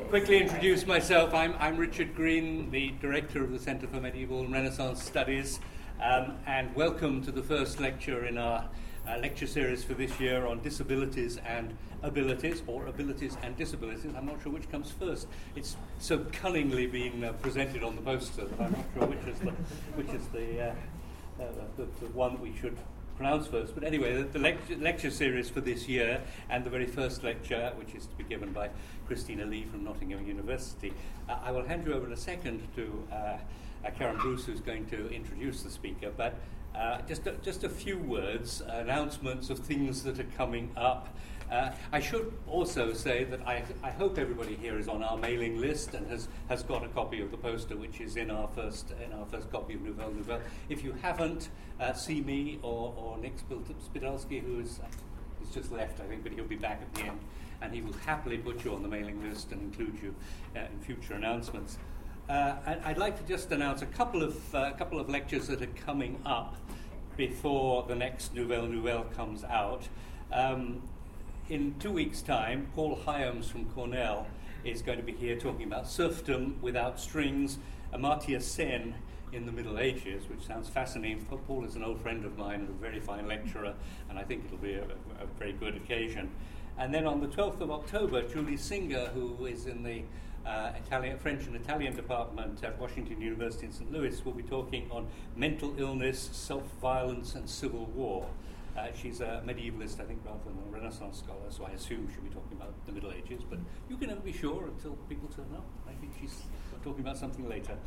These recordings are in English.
quickly introduce myself. I'm Richard Green, the Director of the Centre for Medieval and Renaissance Studies, and welcome to the first lecture in our lecture series for this year on disabilities and abilities, or abilities and disabilities. I'm not sure which comes first. It's so cunningly being presented on the poster that I'm not sure which is the one that we should pronounce first. But anyway, the lecture series for this year, and the very first lecture, which is to be given by Christina Lee from Nottingham University. I will hand you over in a second to Karen Bruce, who's going to introduce the speaker, but just a few words, announcements of things that are coming up. I should also say that I hope everybody here is on our mailing list and has got a copy of the poster, which is in our first copy of Nouvelle. If you haven't, see me or Nick Spidalski, who's just left, I think, but he'll be back at the end, and he will happily put you on the mailing list and include you in future announcements. I'd like to just announce a couple of lectures that are coming up before the next Nouvelle comes out. In 2 weeks' time, Paul Hyams from Cornell is going to be here talking about serfdom without strings, Amartya Sen in the Middle Ages, which sounds fascinating. Paul is an old friend of mine and a very fine lecturer, and I think it'll be a very good occasion. And then on the 12th of October, Julie Singer, who is in the French and Italian department at Washington University in St. Louis, will be talking on mental illness, self-violence, and civil war. She's a medievalist, I think, rather than a Renaissance scholar, so I assume she'll be talking about the Middle Ages, but you can never be sure until people turn up. I think she's talking about something later.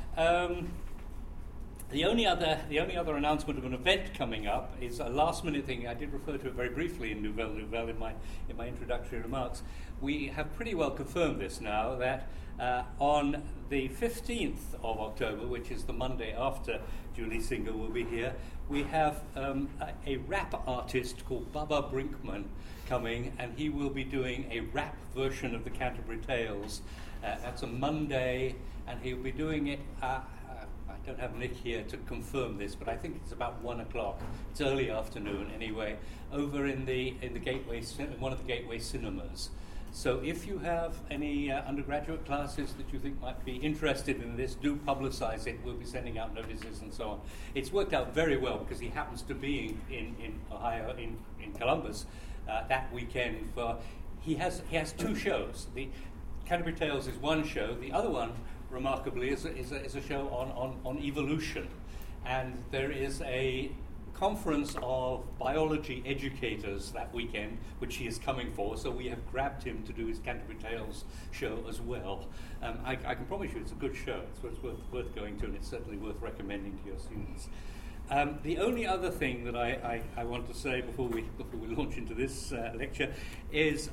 The only other announcement of an event coming up is a last-minute thing. I did refer to it very briefly in Nouvelle in my introductory remarks. We have pretty well confirmed this now, that on the 15th of October, which is the Monday after Julie Singer will be here, we have a rap artist called Baba Brinkman coming, and he will be doing a rap version of the Canterbury Tales. That's a Monday, and he'll be doing it. I don't have Nick here to confirm this, but I think it's about 1 o'clock. It's early afternoon anyway, over in the Gateway, one of the Gateway cinemas. So if you have any undergraduate classes that you think might be interested in this, do publicize it. We'll be sending out notices and so on. It's worked out very well because he happens to be in Ohio, in Columbus, that weekend. He has two shows. The Canterbury Tales is one show. The other one, remarkably, is a show on evolution. And there is a conference of biology educators that weekend, which he is coming for, so we have grabbed him to do his Canterbury Tales show as well. I can promise you it's a good show. It's worth going to, and it's certainly worth recommending to your students. The only other thing that I want to say before we launch into this lecture is,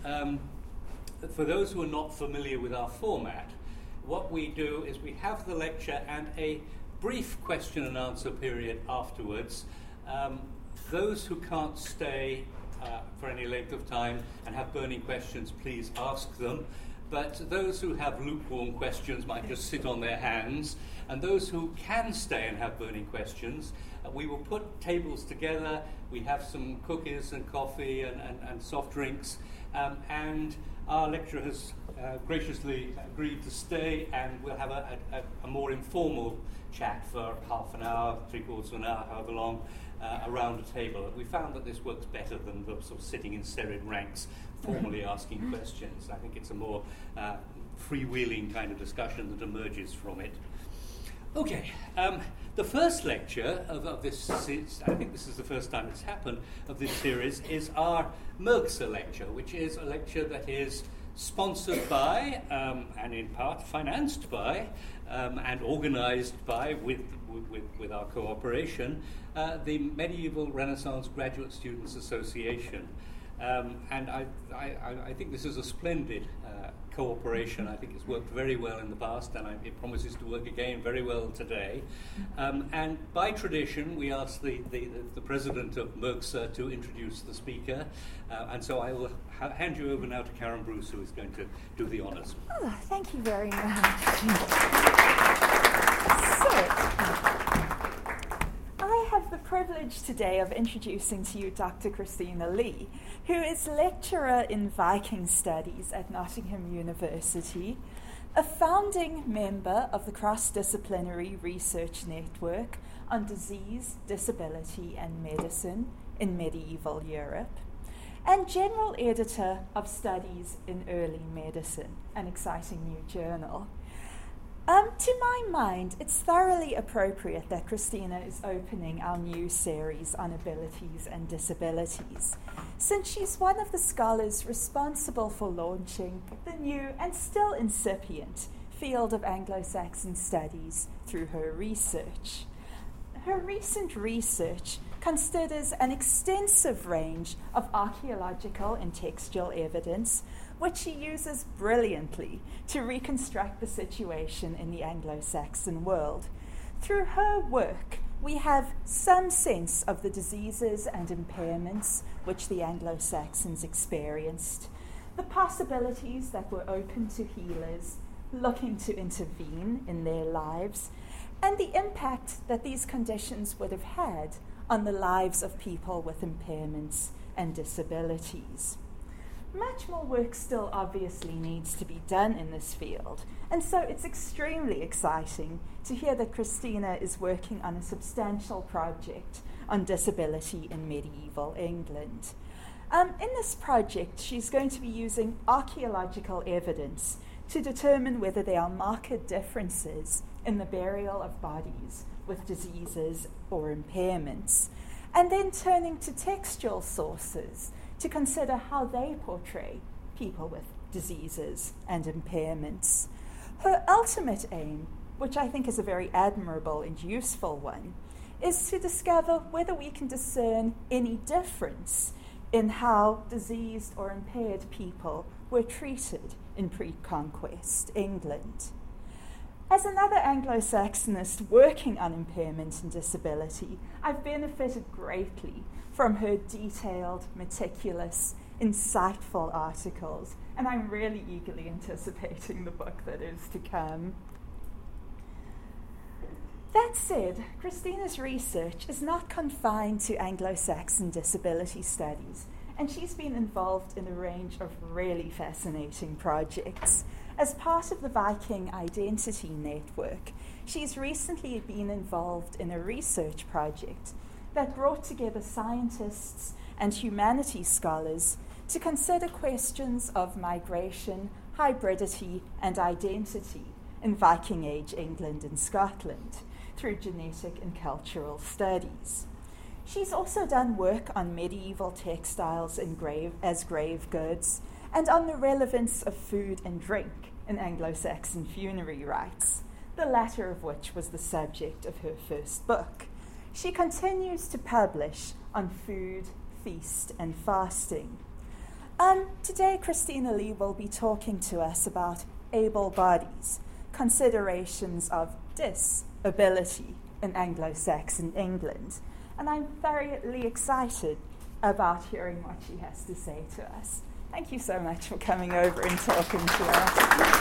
for those who are not familiar with our format, what we do is we have the lecture and a brief question and answer period afterwards. Those who can't stay for any length of time and have burning questions, please ask them. But those who have lukewarm questions might just sit on their hands. And those who can stay and have burning questions, we will put tables together. We have some cookies and coffee and soft drinks. And our lecturer has graciously agreed to stay, and we'll have a more informal chat for half an hour, 3/4 of an hour, however long, around a table. We found that this works better than the sort of sitting in serried ranks, formally asking questions. I think it's a more freewheeling kind of discussion that emerges from it. Okay, the first lecture of this, I think this is the first time it's happened, of this series, is our Merxer lecture, which is a lecture that is sponsored by, and in part financed by, and organized by, with our cooperation, the Medieval Renaissance Graduate Students Association. And I think this is a splendid cooperation. I think it's worked very well in the past, and it promises to work again very well today. And by tradition, we ask the president of Merxer to introduce the speaker. And so I will hand you over now to Karen Bruce, who is going to do the honors. Oh, thank you very much. So, I have the privilege today of introducing to you Dr. Christina Lee, who is lecturer in Viking Studies at Nottingham University, a founding member of the Cross-Disciplinary Research Network on Disease, Disability and Medicine in Medieval Europe, and general editor of Studies in Early Medicine, an exciting new journal. To my mind, it's thoroughly appropriate that Christina is opening our new series on abilities and disabilities, since she's one of the scholars responsible for launching the new and still incipient field of Anglo-Saxon studies through her research. Her recent research considers an extensive range of archaeological and textual evidence, which she uses brilliantly to reconstruct the situation in the Anglo-Saxon world. Through her work, we have some sense of the diseases and impairments which the Anglo-Saxons experienced, the possibilities that were open to healers looking to intervene in their lives, and the impact that these conditions would have had on the lives of people with impairments and disabilities. Much more work still obviously needs to be done in this field, and so it's extremely exciting to hear that Christina is working on a substantial project on disability in medieval England. In this project, she's going to be using archaeological evidence to determine whether there are marked differences in the burial of bodies with diseases or impairments, and then turning to textual sources to consider how they portray people with diseases and impairments. Her ultimate aim, which I think is a very admirable and useful one, is to discover whether we can discern any difference in how diseased or impaired people were treated in pre-conquest England. As another Anglo-Saxonist working on impairment and disability, I've benefited greatly from her detailed, meticulous, insightful articles, and I'm really eagerly anticipating the book that is to come. That said, Christina's research is not confined to Anglo-Saxon disability studies, and she's been involved in a range of really fascinating projects. As part of the Viking Identity Network, she's recently been involved in a research project that brought together scientists and humanities scholars to consider questions of migration, hybridity, and identity in Viking Age England and Scotland through genetic and cultural studies. She's also done work on medieval textiles as grave goods and on the relevance of food and drink in Anglo-Saxon funerary rites, the latter of which was the subject of her first book. She continues to publish on food, feast, and fasting. Today, Christina Lee will be talking to us about able bodies, considerations of disability in Anglo-Saxon England. And I'm thoroughly excited about hearing what she has to say to us. Thank you so much for coming over and talking to us.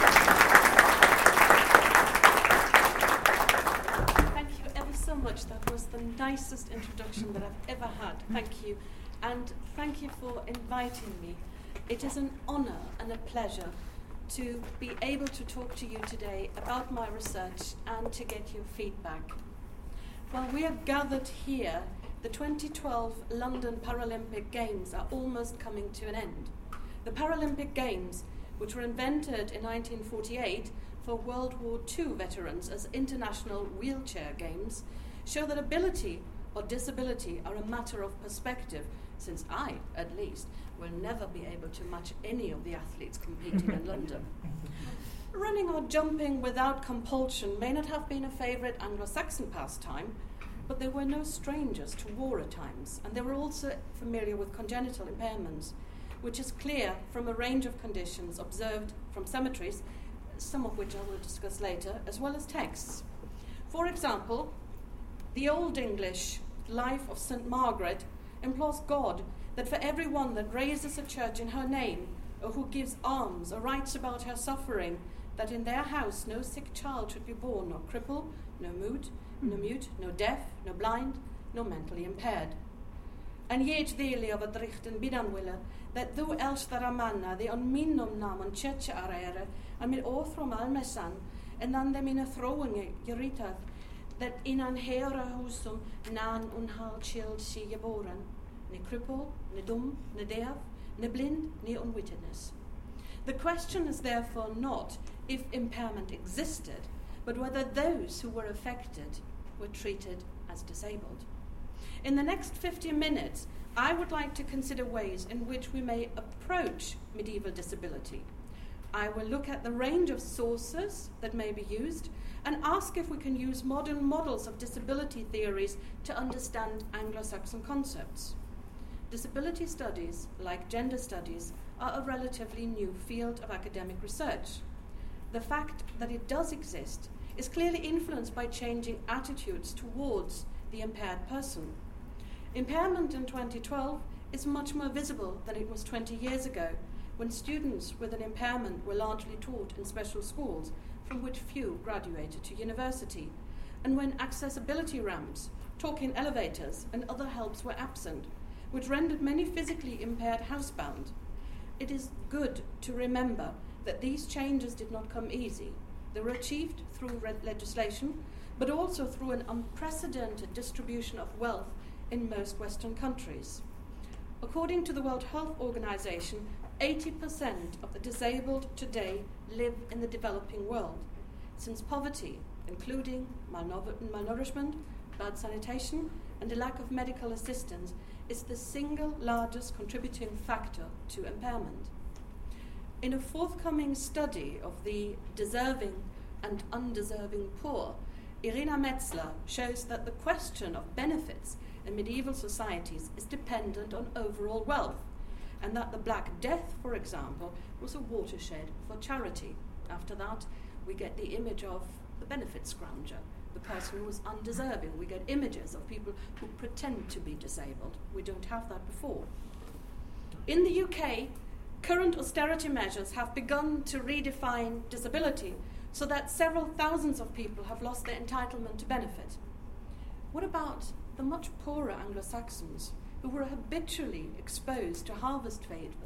Thank you ever so much. That was the nicest introduction that I've ever had. Thank you. And thank you for inviting me. It is an honor and a pleasure to be able to talk to you today about my research and to get your feedback. While we are gathered here, the 2012 London Paralympic Games are almost coming to an end. The Paralympic Games, which were invented in 1948 for World War II veterans as international wheelchair games, show that ability or disability are a matter of perspective, since I, at least, will never be able to match any of the athletes competing in London. Running or jumping without compulsion may not have been a favourite Anglo-Saxon pastime, but they were no strangers to war at times, and they were also familiar with congenital impairments, which is clear from a range of conditions observed from cemeteries, some of which I will discuss later, as well as texts. For example, the Old English Life of St. Margaret implores God that for every one that raises a church in her name, or who gives alms, or writes about her suffering, that in their house no sick child should be born, nor cripple, no mute, no deaf, no blind, nor mentally impaired. And yet daily of a drichten bidanwille, that though else there are manna, they on minum nam on church arere, and mit orthrom almesan, and then them in a throwing geritath, that in an hera husum nan unhal child si geboren, ne cripple, ne dum, ne deaf, ne blind, ne unwittedness. The question is therefore not if impairment existed, but whether those who were affected were treated as disabled. In the next 50 minutes, I would like to consider ways in which we may approach medieval disability. I will look at the range of sources that may be used and ask if we can use modern models of disability theories to understand Anglo-Saxon concepts. Disability studies, like gender studies, are a relatively new field of academic research. The fact that it does exist is clearly influenced by changing attitudes towards the impaired person. Impairment in 2012 is much more visible than it was 20 years ago, when students with an impairment were largely taught in special schools, from which few graduated to university, and when accessibility ramps, talking elevators, and other helps were absent, which rendered many physically impaired housebound. It is good to remember that these changes did not come easy. They were achieved through legislation, but also through an unprecedented distribution of wealth in most Western countries. According to the World Health Organization, 80% of the disabled today live in the developing world, since poverty, including malnourishment, bad sanitation, and a lack of medical assistance, is the single largest contributing factor to impairment. In a forthcoming study of the deserving and undeserving poor, Irina Metzler shows that the question of benefits in medieval societies is dependent on overall wealth, and that the Black Death, for example, was a watershed for charity. After that, we get the image of the benefit scrounger, the person who was undeserving. We get images of people who pretend to be disabled. We don't have that before. In the UK, current austerity measures have begun to redefine disability so that several thousands of people have lost their entitlement to benefit. What about the much poorer Anglo-Saxons who were habitually exposed to harvest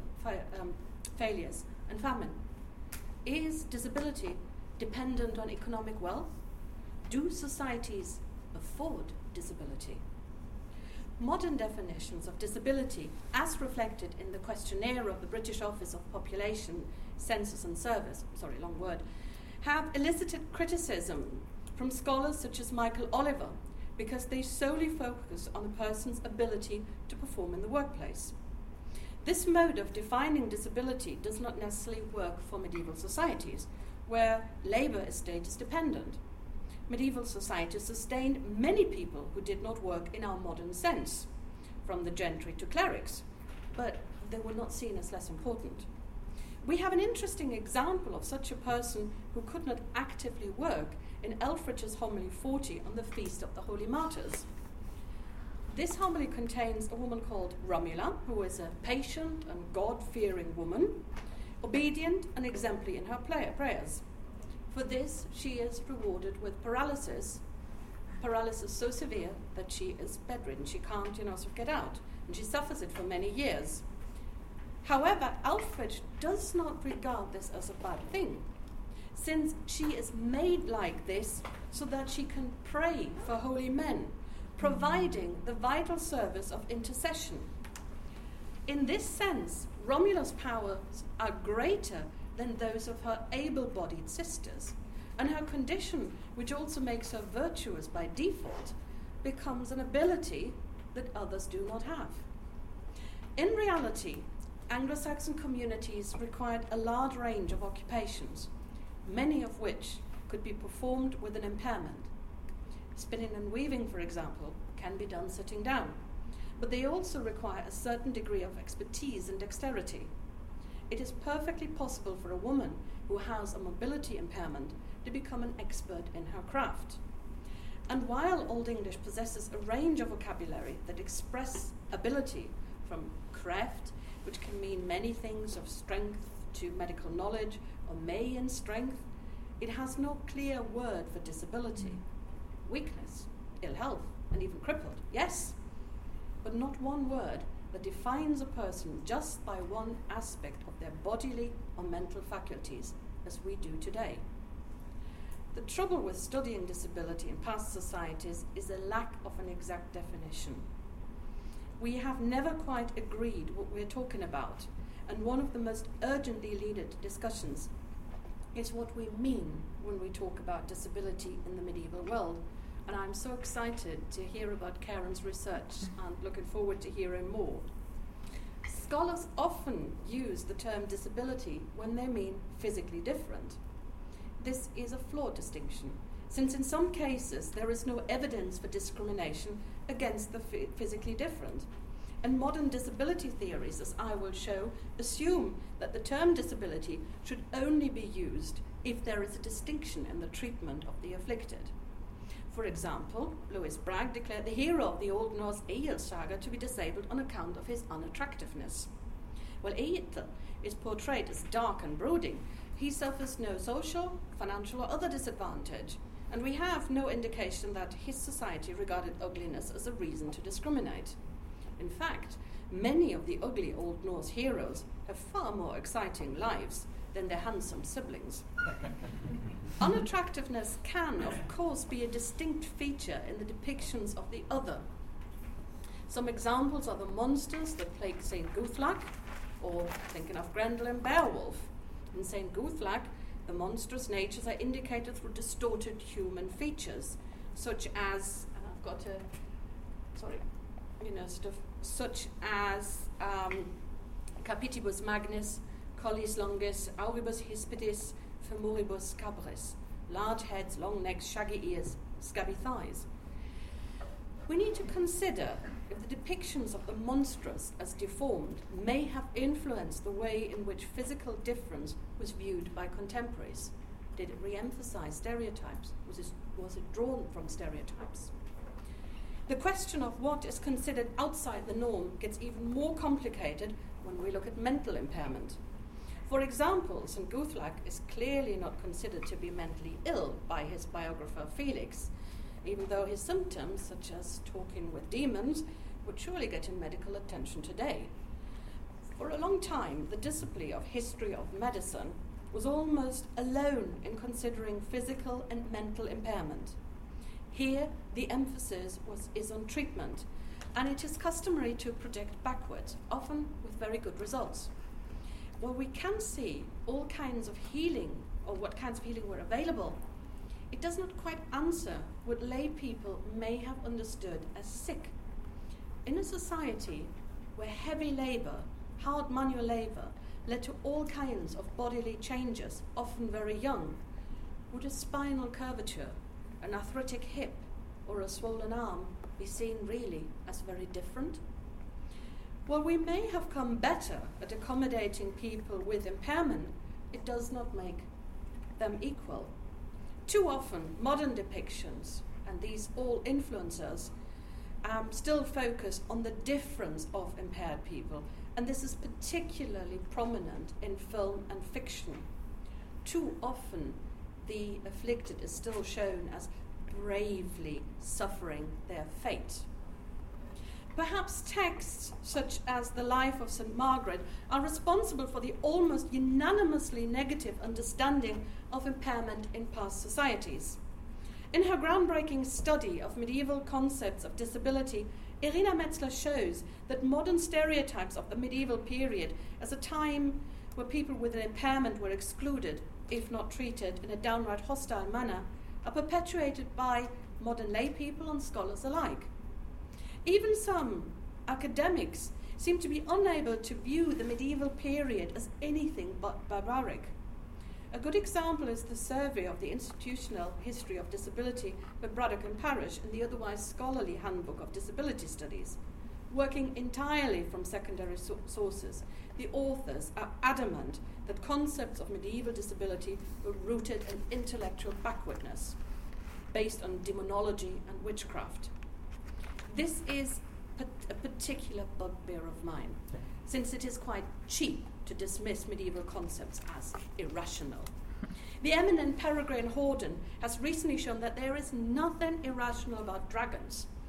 failures and famine? Is disability dependent on economic wealth? Do societies afford disability? Modern definitions of disability, as reflected in the questionnaire of the British Office of Population, Census and Service, have elicited criticism from scholars such as Michael Oliver, because they solely focus on a person's ability to perform in the workplace. This mode of defining disability does not necessarily work for medieval societies, where labour is status dependent. Medieval societies sustained many people who did not work in our modern sense, from the gentry to clerics, but they were not seen as less important. We have an interesting example of such a person who could not actively work in Elfrich's homily 40 on the Feast of the Holy Martyrs. This homily contains a woman called Romula, who is a patient and God-fearing woman, obedient and exemplary in her prayers. For this, she is rewarded with paralysis so severe that she is bedridden. She can't, get out, and she suffers it for many years. However, Elfrich does not regard this as a bad thing, since she is made like this so that she can pray for holy men, providing the vital service of intercession. In this sense, Romula's powers are greater than those of her able-bodied sisters, and her condition, which also makes her virtuous by default, becomes an ability that others do not have. In reality, Anglo-Saxon communities required a large range of occupations, many of which could be performed with an impairment. Spinning and weaving, for example, can be done sitting down, but they also require a certain degree of expertise and dexterity. It is perfectly possible for a woman who has a mobility impairment to become an expert in her craft. And while Old English possesses a range of vocabulary that express ability, from craft, which can mean many things, of strength to medical knowledge, or may in strength, it has no clear word for disability. Weakness, ill health, and even crippled, yes, but not one word that defines a person just by one aspect of their bodily or mental faculties, as we do today. The trouble with studying disability in past societies is a lack of an exact definition. We have never quite agreed what we're talking about, and one of the most urgently needed discussions is what we mean when we talk about disability in the medieval world. And I'm so excited to hear about Karen's research and looking forward to hearing more. Scholars often use the term disability when they mean physically different. This is a flawed distinction, since in some cases there is no evidence for discrimination against the physically different. And modern disability theories, as I will show, assume that the term disability should only be used if there is a distinction in the treatment of the afflicted. For example, Lewis Bragg declared the hero of the Old Norse Egil saga to be disabled on account of his unattractiveness. While Egil is portrayed as dark and brooding, he suffers no social, financial or other disadvantage, and we have no indication that his society regarded ugliness as a reason to discriminate. In fact, many of the ugly Old Norse heroes have far more exciting lives than their handsome siblings. Unattractiveness can, of course, be a distinct feature in the depictions of the other. Some examples are the monsters that plague St. Guthlac, or thinking of Grendel and Beowulf. In St. Guthlac, the monstrous natures are indicated through distorted human features, such as, and I've got a, such as Capitibus Magnus, Collis Longus, Auribus Hispidis, Femoribus Cabris, large heads, long necks, shaggy ears, scabby thighs. We need to consider if the depictions of the monstrous as deformed may have influenced the way in which physical difference was viewed by contemporaries. Did it re-emphasize stereotypes? Was it drawn from stereotypes? The question of what is considered outside the norm gets even more complicated when we look at mental impairment. For example, St. Guthlac is clearly not considered to be mentally ill by his biographer Felix, even though his symptoms, such as talking with demons, would surely get him medical attention today. For a long time, the discipline of history of medicine was almost alone in considering physical and mental impairment. Here, the emphasis is on treatment, and it is customary to project backwards, often with very good results. While we can see all kinds of healing, or what kinds of healing were available, it does not quite answer what lay people may have understood as sick. In a society where heavy labor, hard manual labor, led to all kinds of bodily changes, often very young, would a spinal curvature, an arthritic hip, or a swollen arm be seen really as very different? While we may have come better at accommodating people with impairment, it does not make them equal. Too often, modern depictions, and these all influencers, still focus on the difference of impaired people, and this is particularly prominent in film and fiction. Too often, the afflicted is still shown as bravely suffering their fate. Perhaps texts such as The Life of St. Margaret are responsible for the almost unanimously negative understanding of impairment in past societies. In her groundbreaking study of medieval concepts of disability, Irina Metzler shows that modern stereotypes of the medieval period as a time where people with an impairment were excluded, if not treated in a downright hostile manner, are perpetuated by modern lay people and scholars alike. Even some academics seem to be unable to view the medieval period as anything but barbaric. A good example is the survey of the institutional history of disability by Braddock and Parrish in the otherwise scholarly Handbook of Disability Studies. Working entirely from secondary sources, the authors are adamant that concepts of medieval disability were rooted in intellectual backwardness, based on demonology and witchcraft. This is a particular bugbear of mine, since it is quite cheap to dismiss medieval concepts as irrational. The eminent Peregrine Horden has recently shown that there is nothing irrational about dragons.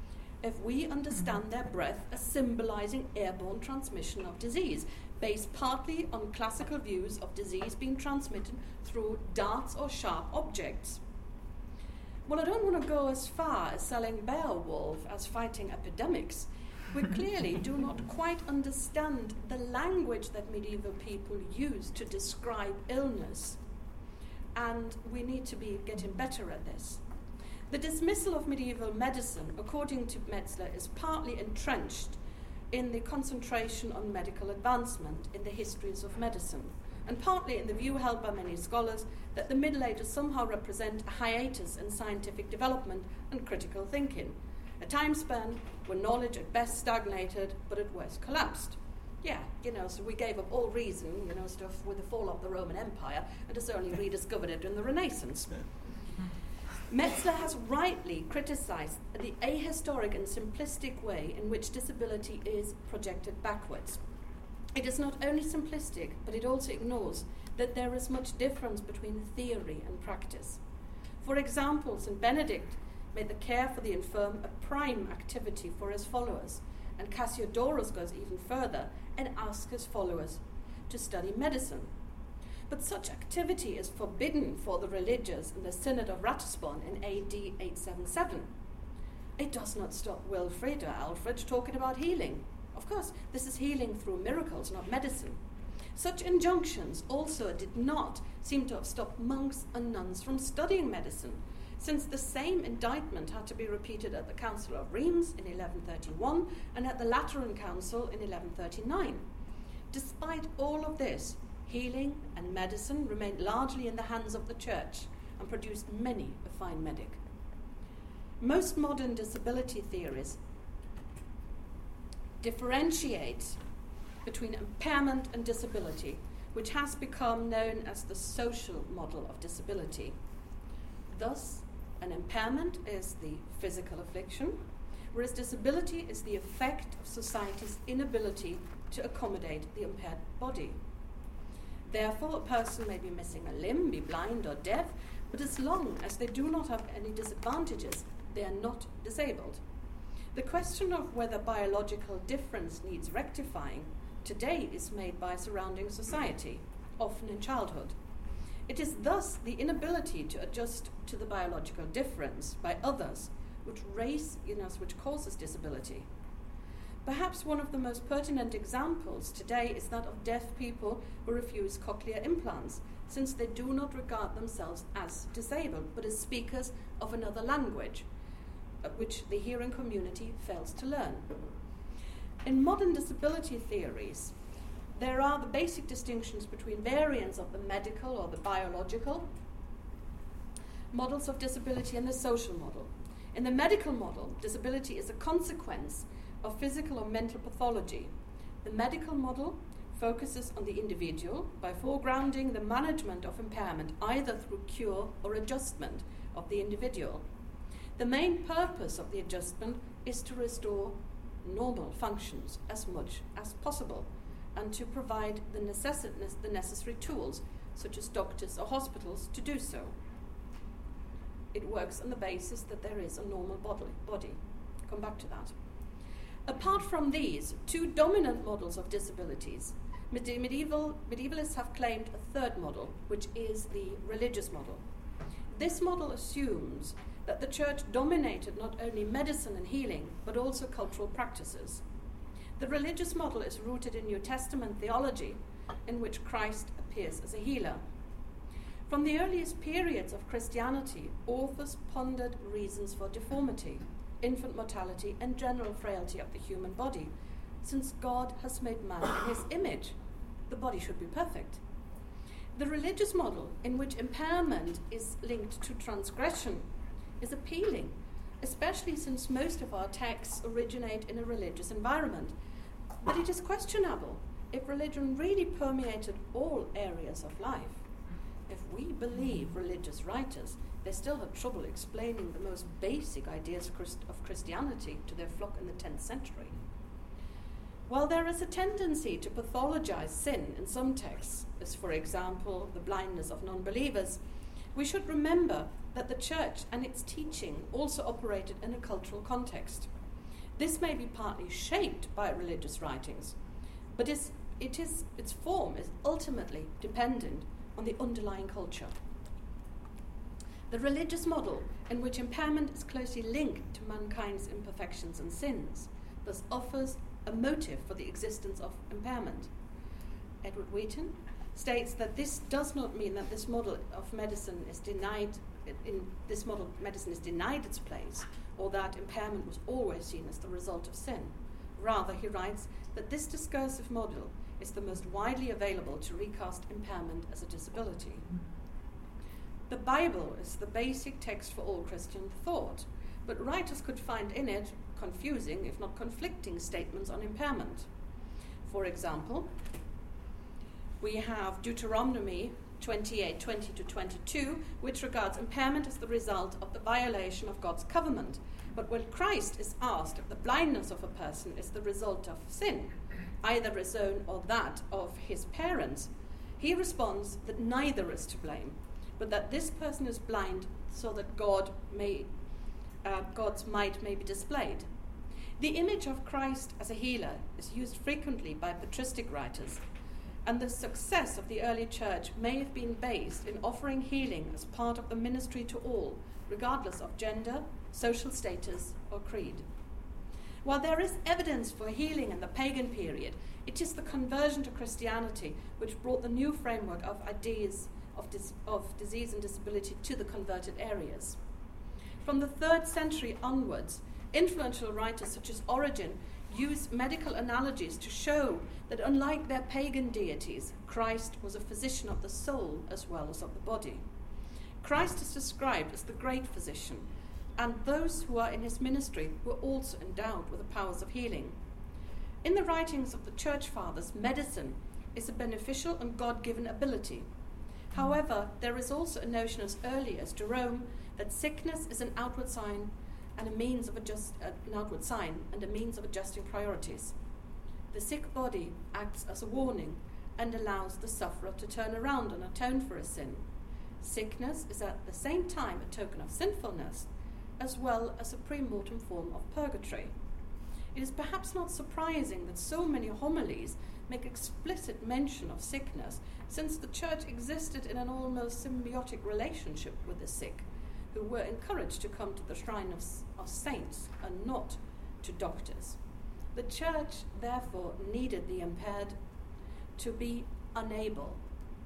if we understand their breath as symbolizing airborne transmission of disease, based partly on classical views of disease being transmitted through darts or sharp objects. Well, I don't want to go as far as selling Beowulf as fighting epidemics. We clearly do not quite understand the language that medieval people used to describe illness, and we need to be getting better at this. The dismissal of medieval medicine, according to Metzler, is partly entrenched in the concentration on medical advancement in the histories of medicine, and partly in the view held by many scholars that the Middle Ages somehow represent a hiatus in scientific development and critical thinking, a time span when knowledge at best stagnated, but at worst collapsed. Yeah, so we gave up all reason, stuff with the fall of the Roman Empire, and just only rediscovered it in the Renaissance. Metzler has rightly criticized the ahistoric and simplistic way in which disability is projected backwards. It is not only simplistic, but it also ignores that there is much difference between theory and practice. For example, St. Benedict made the care for the infirm a prime activity for his followers, and Cassiodorus goes even further and asks his followers to study medicine. But such activity is forbidden for the religious in the Synod of Ratisbon in AD 877. It does not stop Wilfrid or Alfred talking about healing. Of course, this is healing through miracles, not medicine. Such injunctions also did not seem to have stopped monks and nuns from studying medicine, since the same indictment had to be repeated at the Council of Reims in 1131 and at the Lateran Council in 1139. Despite all of this, healing and medicine remained largely in the hands of the Church and produced many a fine medic. Most modern disability theories differentiate between impairment and disability, which has become known as the social model of disability. Thus, an impairment is the physical affliction, whereas disability is the effect of society's inability to accommodate the impaired body. Therefore, a person may be missing a limb, be blind or deaf, but as long as they do not have any disadvantages, they are not disabled. The question of whether biological difference needs rectifying today is made by surrounding society, often in childhood. It is thus the inability to adjust to the biological difference by others which causes disability. Perhaps one of the most pertinent examples today is that of deaf people who refuse cochlear implants, since they do not regard themselves as disabled, but as speakers of another language, which the hearing community fails to learn. In modern disability theories, there are the basic distinctions between variants of the medical or the biological models of disability and the social model. In the medical model, disability is a consequence of physical or mental pathology. The medical model focuses on the individual by foregrounding the management of impairment either through cure or adjustment of the individual. The main purpose of the adjustment is to restore normal functions as much as possible and to provide the necessary tools, such as doctors or hospitals, to do so. It works on the basis that there is a normal body. Come back to that. Apart from these two dominant models of disabilities, medievalists have claimed a third model, which is the religious model. This model assumes that the Church dominated not only medicine and healing, but also cultural practices. The religious model is rooted in New Testament theology, in which Christ appears as a healer. From the earliest periods of Christianity, authors pondered reasons for deformity, infant mortality, and general frailty of the human body. Since God has made man in his image, the body should be perfect. The religious model, in which impairment is linked to transgression, is appealing, especially since most of our texts originate in a religious environment. But it is questionable if religion really permeated all areas of life. If we believe religious writers, they still had trouble explaining the most basic ideas of Christianity to their flock in the 10th century. While there is a tendency to pathologize sin in some texts, as for example the blindness of non-believers, we should remember that the Church and its teaching also operated in a cultural context. This may be partly shaped by religious writings, but its form is ultimately dependent on the underlying culture. The religious model, in which impairment is closely linked to mankind's imperfections and sins, thus offers a motive for the existence of impairment. Edward Wheaton states that this does not mean that this model of medicine is denied. Medicine is denied its place, or that impairment was always seen as the result of sin. Rather, he writes that this discursive model is the most widely available to recast impairment as a disability. The Bible is the basic text for all Christian thought, but writers could find in it confusing, if not conflicting, statements on impairment. For example, we have Deuteronomy 28:20-22, which regards impairment as the result of the violation of God's covenant. But when Christ is asked if the blindness of a person is the result of sin, either his own or that of his parents, he responds that neither is to blame, but that this person is blind so that God's might may be displayed. The image of Christ as a healer is used frequently by patristic writers, and the success of the early church may have been based in offering healing as part of the ministry to all, regardless of gender, social status, or creed. While there is evidence for healing in the pagan period, it is the conversion to Christianity which brought the new framework of ideas of disease and disability to the converted areas. From the 3rd century onwards, influential writers such as Origen use medical analogies to show that unlike their pagan deities, Christ was a physician of the soul as well as of the body. Christ is described as the great physician, and those who are in his ministry were also endowed with the powers of healing. In the writings of the Church Fathers, medicine is a beneficial and God-given ability. However, there is also a notion as early as Jerome that sickness is an outward sign and a means of adjusting priorities. The sick body acts as a warning and allows the sufferer to turn around and atone for a sin. Sickness is at the same time a token of sinfulness, as well as a pre-mortem form of purgatory. It is perhaps not surprising that so many homilies make explicit mention of sickness, since the church existed in an almost symbiotic relationship with the sick, who were encouraged to come to the shrine of saints and not to doctors. The church, therefore, needed the impaired to be unable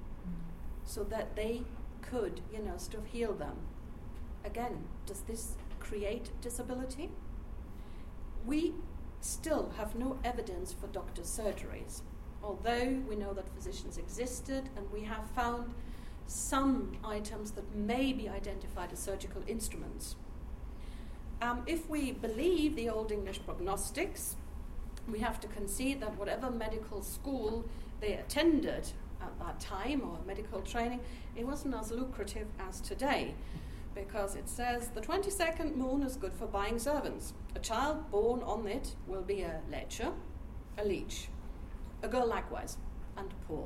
so that they could, sort of heal them. Again, does this create disability? We still have no evidence for doctor surgeries, although we know that physicians existed, and we have found some items that may be identified as surgical instruments. If we believe the Old English prognostics, we have to concede that whatever medical school they attended at that time, or medical training, it wasn't as lucrative as today, because it says the 22nd moon is good for buying servants. A child born on it will be a lecher, a leech, a girl likewise, and poor.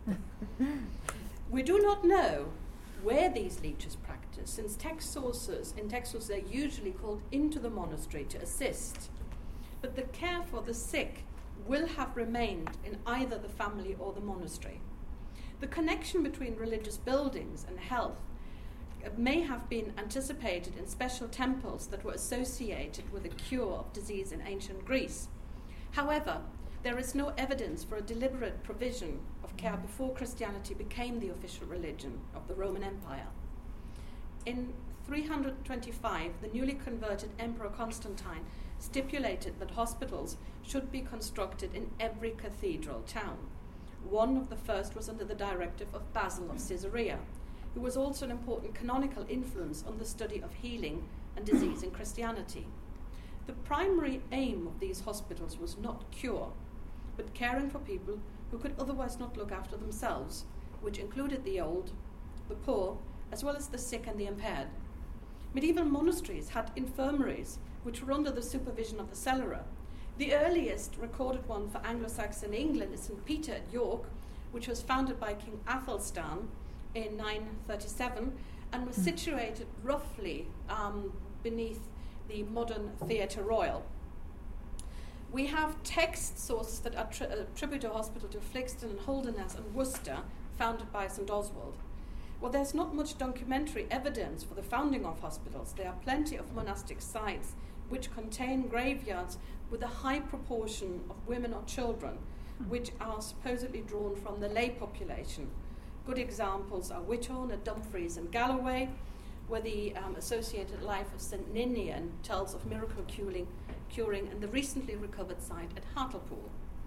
We do not know where these leeches practice, since in text sources they're usually called into the monastery to assist. But the care for the sick will have remained in either the family or the monastery. The connection between religious buildings and health may have been anticipated in special temples that were associated with the cure of disease in ancient Greece. However, there is no evidence for a deliberate provision of care before Christianity became the official religion of the Roman Empire. In 325, the newly converted Emperor Constantine stipulated that hospitals should be constructed in every cathedral town. One of the first was under the directive of Basil of Caesarea, who was also an important canonical influence on the study of healing and disease in Christianity. The primary aim of these hospitals was not cure, but caring for people who could otherwise not look after themselves, which included the old, the poor, as well as the sick and the impaired. Medieval monasteries had infirmaries, which were under the supervision of the cellarer. The earliest recorded one for Anglo-Saxon England is St. Peter at York, which was founded by King Athelstan in 937 and was situated roughly beneath the modern Theatre Royal. We have text sources that attribute a hospital to Flixton and Holderness and Worcester, founded by St. Oswald. Well, there's not much documentary evidence for the founding of hospitals. There are plenty of monastic sites which contain graveyards with a high proportion of women or children, which are supposedly drawn from the lay population. Good examples are Whithorn at Dumfries and Galloway, where the Associated Life of St. Ninian tells of miracle curing, and the recently recovered site at Hartlepool.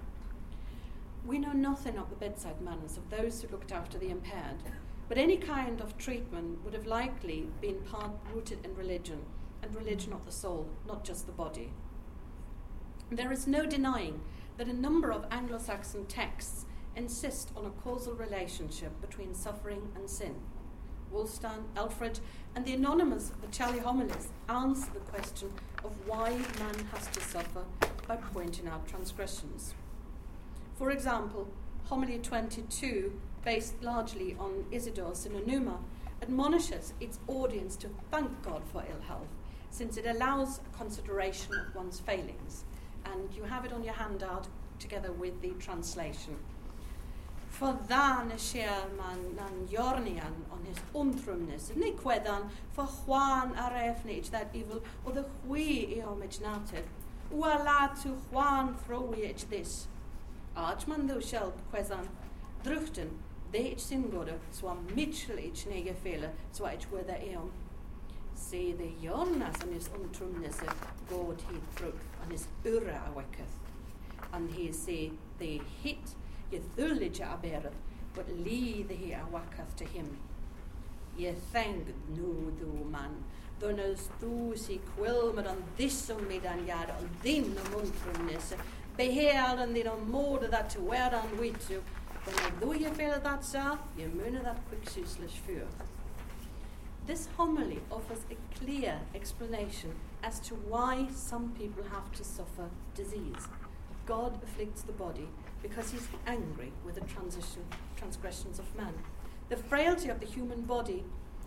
We know nothing of the bedside manners of those who looked after the impaired, but any kind of treatment would have likely been part rooted in religion, and religion of the soul, not just the body. There is no denying that a number of Anglo-Saxon texts insist on a causal relationship between suffering and sin. Wulstan, Elfridge, and the anonymous Vachali homilies answer the question of why man has to suffer by pointing out transgressions. For example, homily 22, based largely on Isidore's Synonuma, admonishes its audience to thank God for ill health, since it allows consideration of one's failings. And you have it on your handout together with the translation. For dan skjer man nan jornian on his untrumness, ni kwedan for Juan arefnich that evil, or the hui eomich native, uala to Juan throwiich this. Archman thou shalt kwezan, druchten, de ich singode, swam mitchell ich nege fele, swa ich wither eom. See the jornas on his untrumness, God he fruit, on his ura awaketh, and he say the hit. Ye thullige abereth, but lead he awaketh to him. Ye thank nu du man, thunnus du si quilmer on this middan yard on din muntrumness, beheer and din on more that to wear on with you, but though ye feel that sir, ye munne that quick useless fear. This homily offers a clear explanation as to why some people have to suffer disease. God afflicts the body because he's angry with the transgressions of man. The frailty of the human body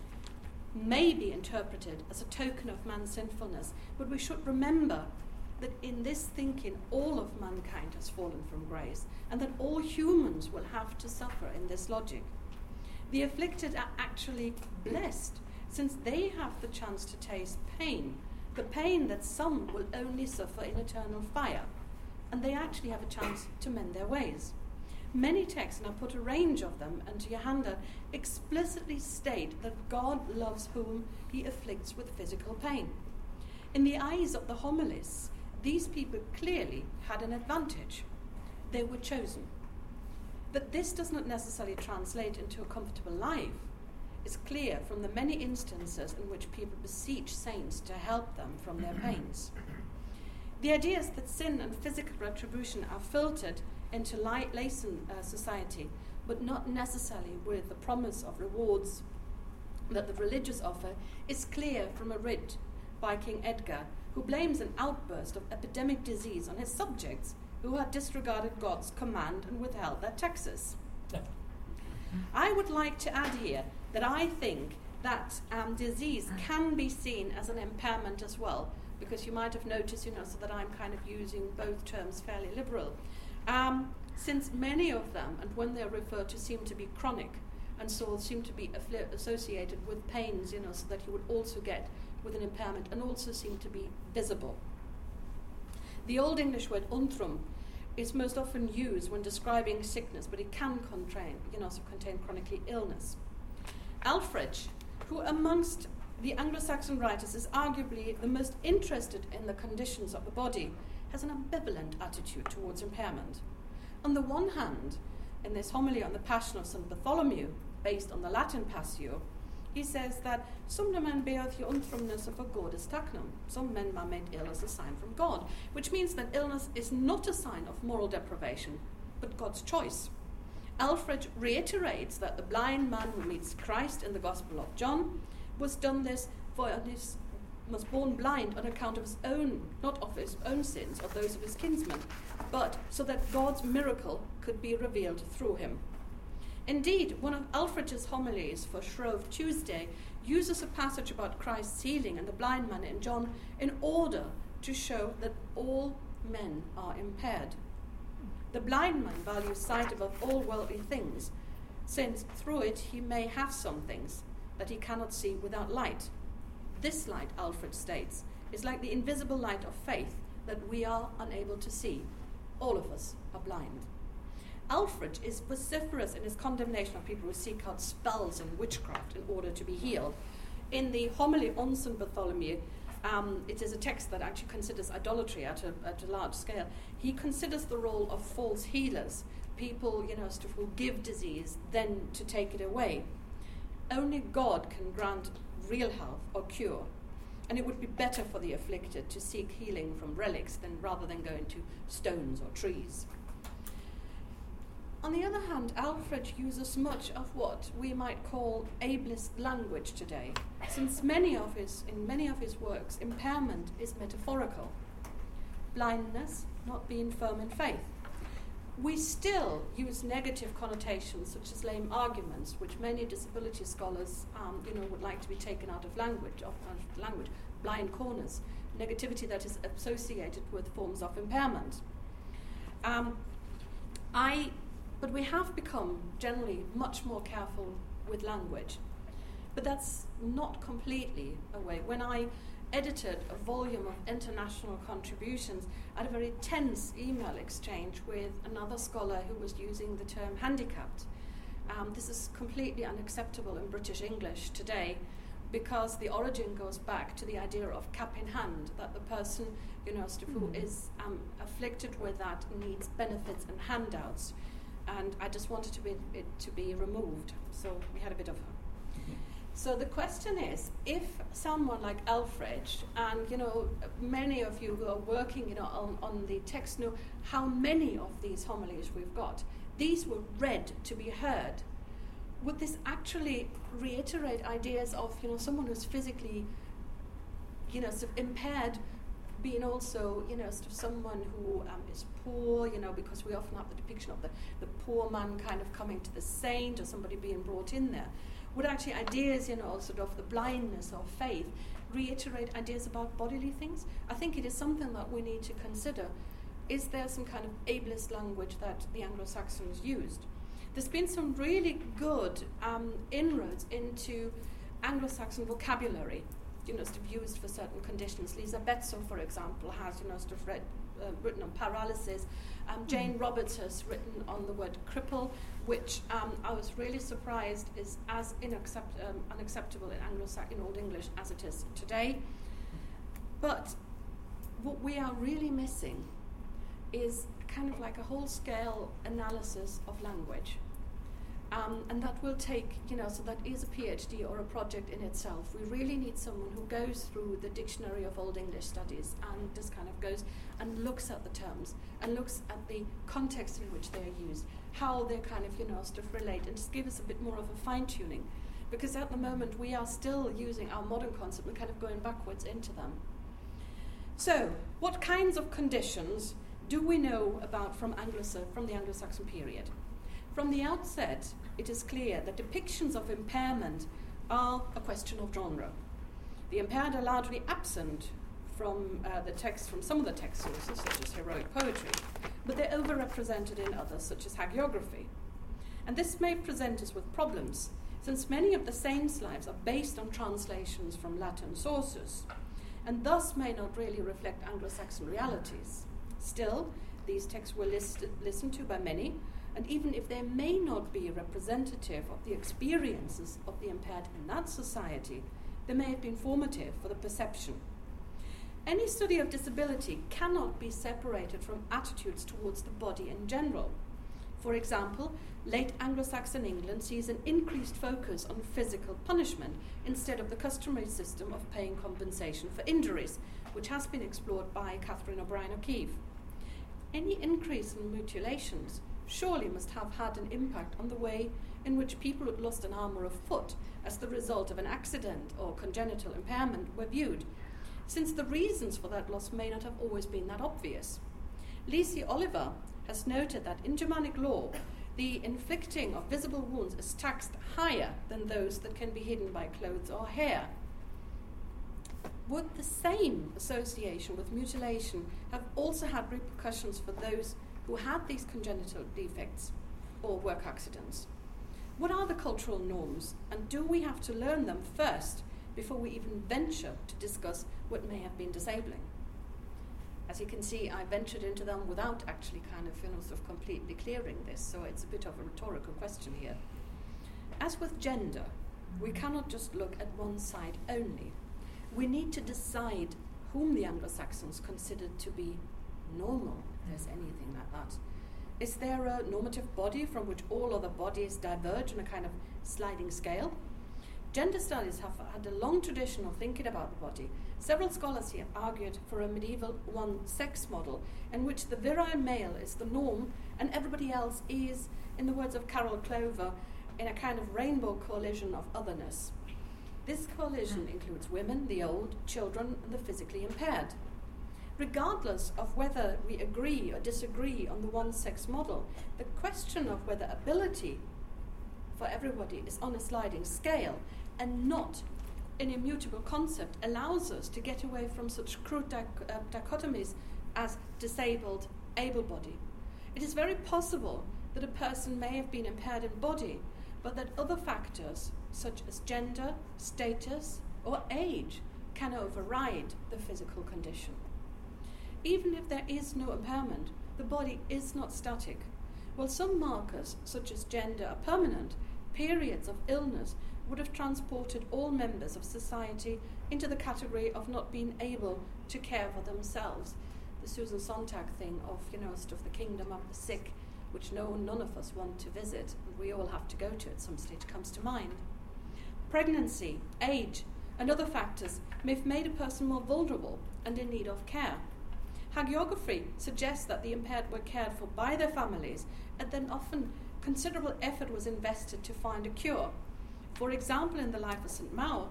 may be interpreted as a token of man's sinfulness, but we should remember that in this thinking all of mankind has fallen from grace, and that all humans will have to suffer in this logic. The afflicted are actually blessed, since they have the chance to taste pain, the pain that some will only suffer in eternal fire. And they actually have a chance to mend their ways. Many texts, and I'll put a range of them into your handout, explicitly state that God loves whom he afflicts with physical pain. In the eyes of the homilists, these people clearly had an advantage. They were chosen. That this does not necessarily translate into a comfortable life is clear from the many instances in which people beseech saints to help them from their pains. The idea is that sin and physical retribution are filtered into Laysan society, but not necessarily with the promise of rewards that the religious offer, is clear from a writ by King Edgar, who blames an outburst of epidemic disease on his subjects who had disregarded God's command and withheld their taxes. I would like to add here that I think that disease can be seen as an impairment as well, because you might have noticed, so that I'm kind of using both terms fairly liberal. Since many of them, and when they're referred to, seem to be chronic, and so seem to be associated with pains, so that you would also get with an impairment, and also seem to be visible. The Old English word untrum is most often used when describing sickness, but it can contain chronically illness. Alfred, who amongst the Anglo-Saxon writers is arguably the most interested in the conditions of the body, has an ambivalent attitude towards impairment. On the one hand, in this homily on the Passion of St. Bartholomew, based on the Latin Passio, he says that some men beareth the unfromness of a god's tacnum. Some men are made ill as a sign from God, which means that illness is not a sign of moral deprivation, but God's choice. Alfred reiterates that the blind man who meets Christ in the Gospel of John was born blind on account of his own, not of his own sins or those of his kinsmen, but so that God's miracle could be revealed through him. Indeed, one of Alfred's homilies for Shrove Tuesday uses a passage about Christ's healing and the blind man in John in order to show that all men are impaired. The blind man values sight above all worldly things, since through it he may have some things that he cannot see without light. This light, Alfred states, is like the invisible light of faith that we are unable to see. All of us are blind. Alfred is vociferous in his condemnation of people who seek out spells and witchcraft in order to be healed. In the homily on St. Bartholomew, it is a text that actually considers idolatry at a large scale. He considers the role of false healers, people, who give disease, then to take it away. Only God can grant real health or cure, and it would be better for the afflicted to seek healing from relics rather than going to stones or trees. On the other hand, Alfred uses much of what we might call ableist language today, since in many of his works, impairment is metaphorical. Blindness, not being firm in faith. We still use negative connotations such as lame arguments, which many disability scholars, would like to be taken out of language. Blind corners, negativity that is associated with forms of impairment. But we have become generally much more careful with language. But that's not completely away. When I edited a volume of international contributions, I had a very tense email exchange with another scholar who was using the term handicapped. This is completely unacceptable in British English today, because the origin goes back to the idea of cap in hand, that the person who is afflicted with that needs benefits and handouts. And I just wanted it to be removed. So we had a bit of her. So the question is, if someone like Alfred, and many of you who are working on the text know how many of these homilies we've got, these were read to be heard. Would this actually reiterate ideas of someone who's physically impaired, being also someone who is poor, because we often have the depiction of the poor man kind of coming to the saint, or somebody being brought in there? Would actually ideas of the blindness of faith reiterate ideas about bodily things? I think it is something that we need to consider. Is there some kind of ableist language that the Anglo-Saxons used? There's been some really good inroads into Anglo-Saxon vocabulary, used for certain conditions. Lisa Betzow, for example, has written on paralysis. Jane Roberts has written on the word cripple, which I was really surprised is as unacceptable in Old English as it is today. But what we are really missing is kind of like a whole-scale analysis of language. And that will take, so that is a PhD or a project in itself. We really need someone who goes through the Dictionary of Old English Studies and just kind of goes and looks at the terms and looks at the context in which they're used, how they're kind of, relate, and just give us a bit more of a fine-tuning. Because at the moment we are still using our modern concept and kind of going backwards into them. So, what kinds of conditions do we know about from the Anglo-Saxon period? From the outset, it is clear that depictions of impairment are a question of genre. The impaired are largely absent from some of the text sources, such as heroic poetry, but they're overrepresented in others, such as hagiography. And this may present us with problems, since many of the saints' lives are based on translations from Latin sources, and thus may not really reflect Anglo-Saxon realities. Still, these texts were listened to by many, and even if they may not be representative of the experiences of the impaired in that society, they may have been formative for the perception. Any study of disability cannot be separated from attitudes towards the body in general. For example, late Anglo-Saxon England sees an increased focus on physical punishment instead of the customary system of paying compensation for injuries, which has been explored by Catherine O'Brien O'Keeffe. Any increase in mutilations surely must have had an impact on the way in which people who had lost an arm or a foot as the result of an accident or congenital impairment were viewed, since the reasons for that loss may not have always been that obvious. Lisi Oliver has noted that in Germanic law, the inflicting of visible wounds is taxed higher than those that can be hidden by clothes or hair. would the same association with mutilation have also had repercussions for those who had these congenital defects or work accidents? What are the cultural norms, and do we have to learn them first before we even venture to discuss what may have been disabling? As you can see, I ventured into them without actually sort of completely clearing this, so it's a bit of a rhetorical question here. As with gender, we cannot just look at one side only. We need to decide whom the Anglo-Saxons considered to be normal, if there's anything like that. Is there a normative body from which all other bodies diverge on a kind of sliding scale? Gender studies have had a long tradition of thinking about the body. Several scholars here argued for a medieval one-sex model in which the virile male is the norm and everybody else is, in the words of Carol Clover, in a kind of rainbow coalition of otherness. This coalition includes women, the old, children, and the physically impaired. Regardless of whether we agree or disagree on the one-sex model, the question of whether ability for everybody is on a sliding scale and not an immutable concept allows us to get away from such crude dichotomies as disabled, able-bodied. It is very possible that a person may have been impaired in body, but that other factors such as gender, status, or age can override the physical condition. Even if there is no impairment, the body is not static. While some markers, such as gender, are permanent, periods of illness would have transported all members of society into the category of not being able to care for themselves. The Susan Sontag thing of, sort of the kingdom of the sick, which none of us want to visit, and we all have to go to at some stage, comes to mind. Pregnancy, age, and other factors may have made a person more vulnerable and in need of care. Hagiography suggests that the impaired were cared for by their families, and then often considerable effort was invested to find a cure. For example, in the life of St. Maur,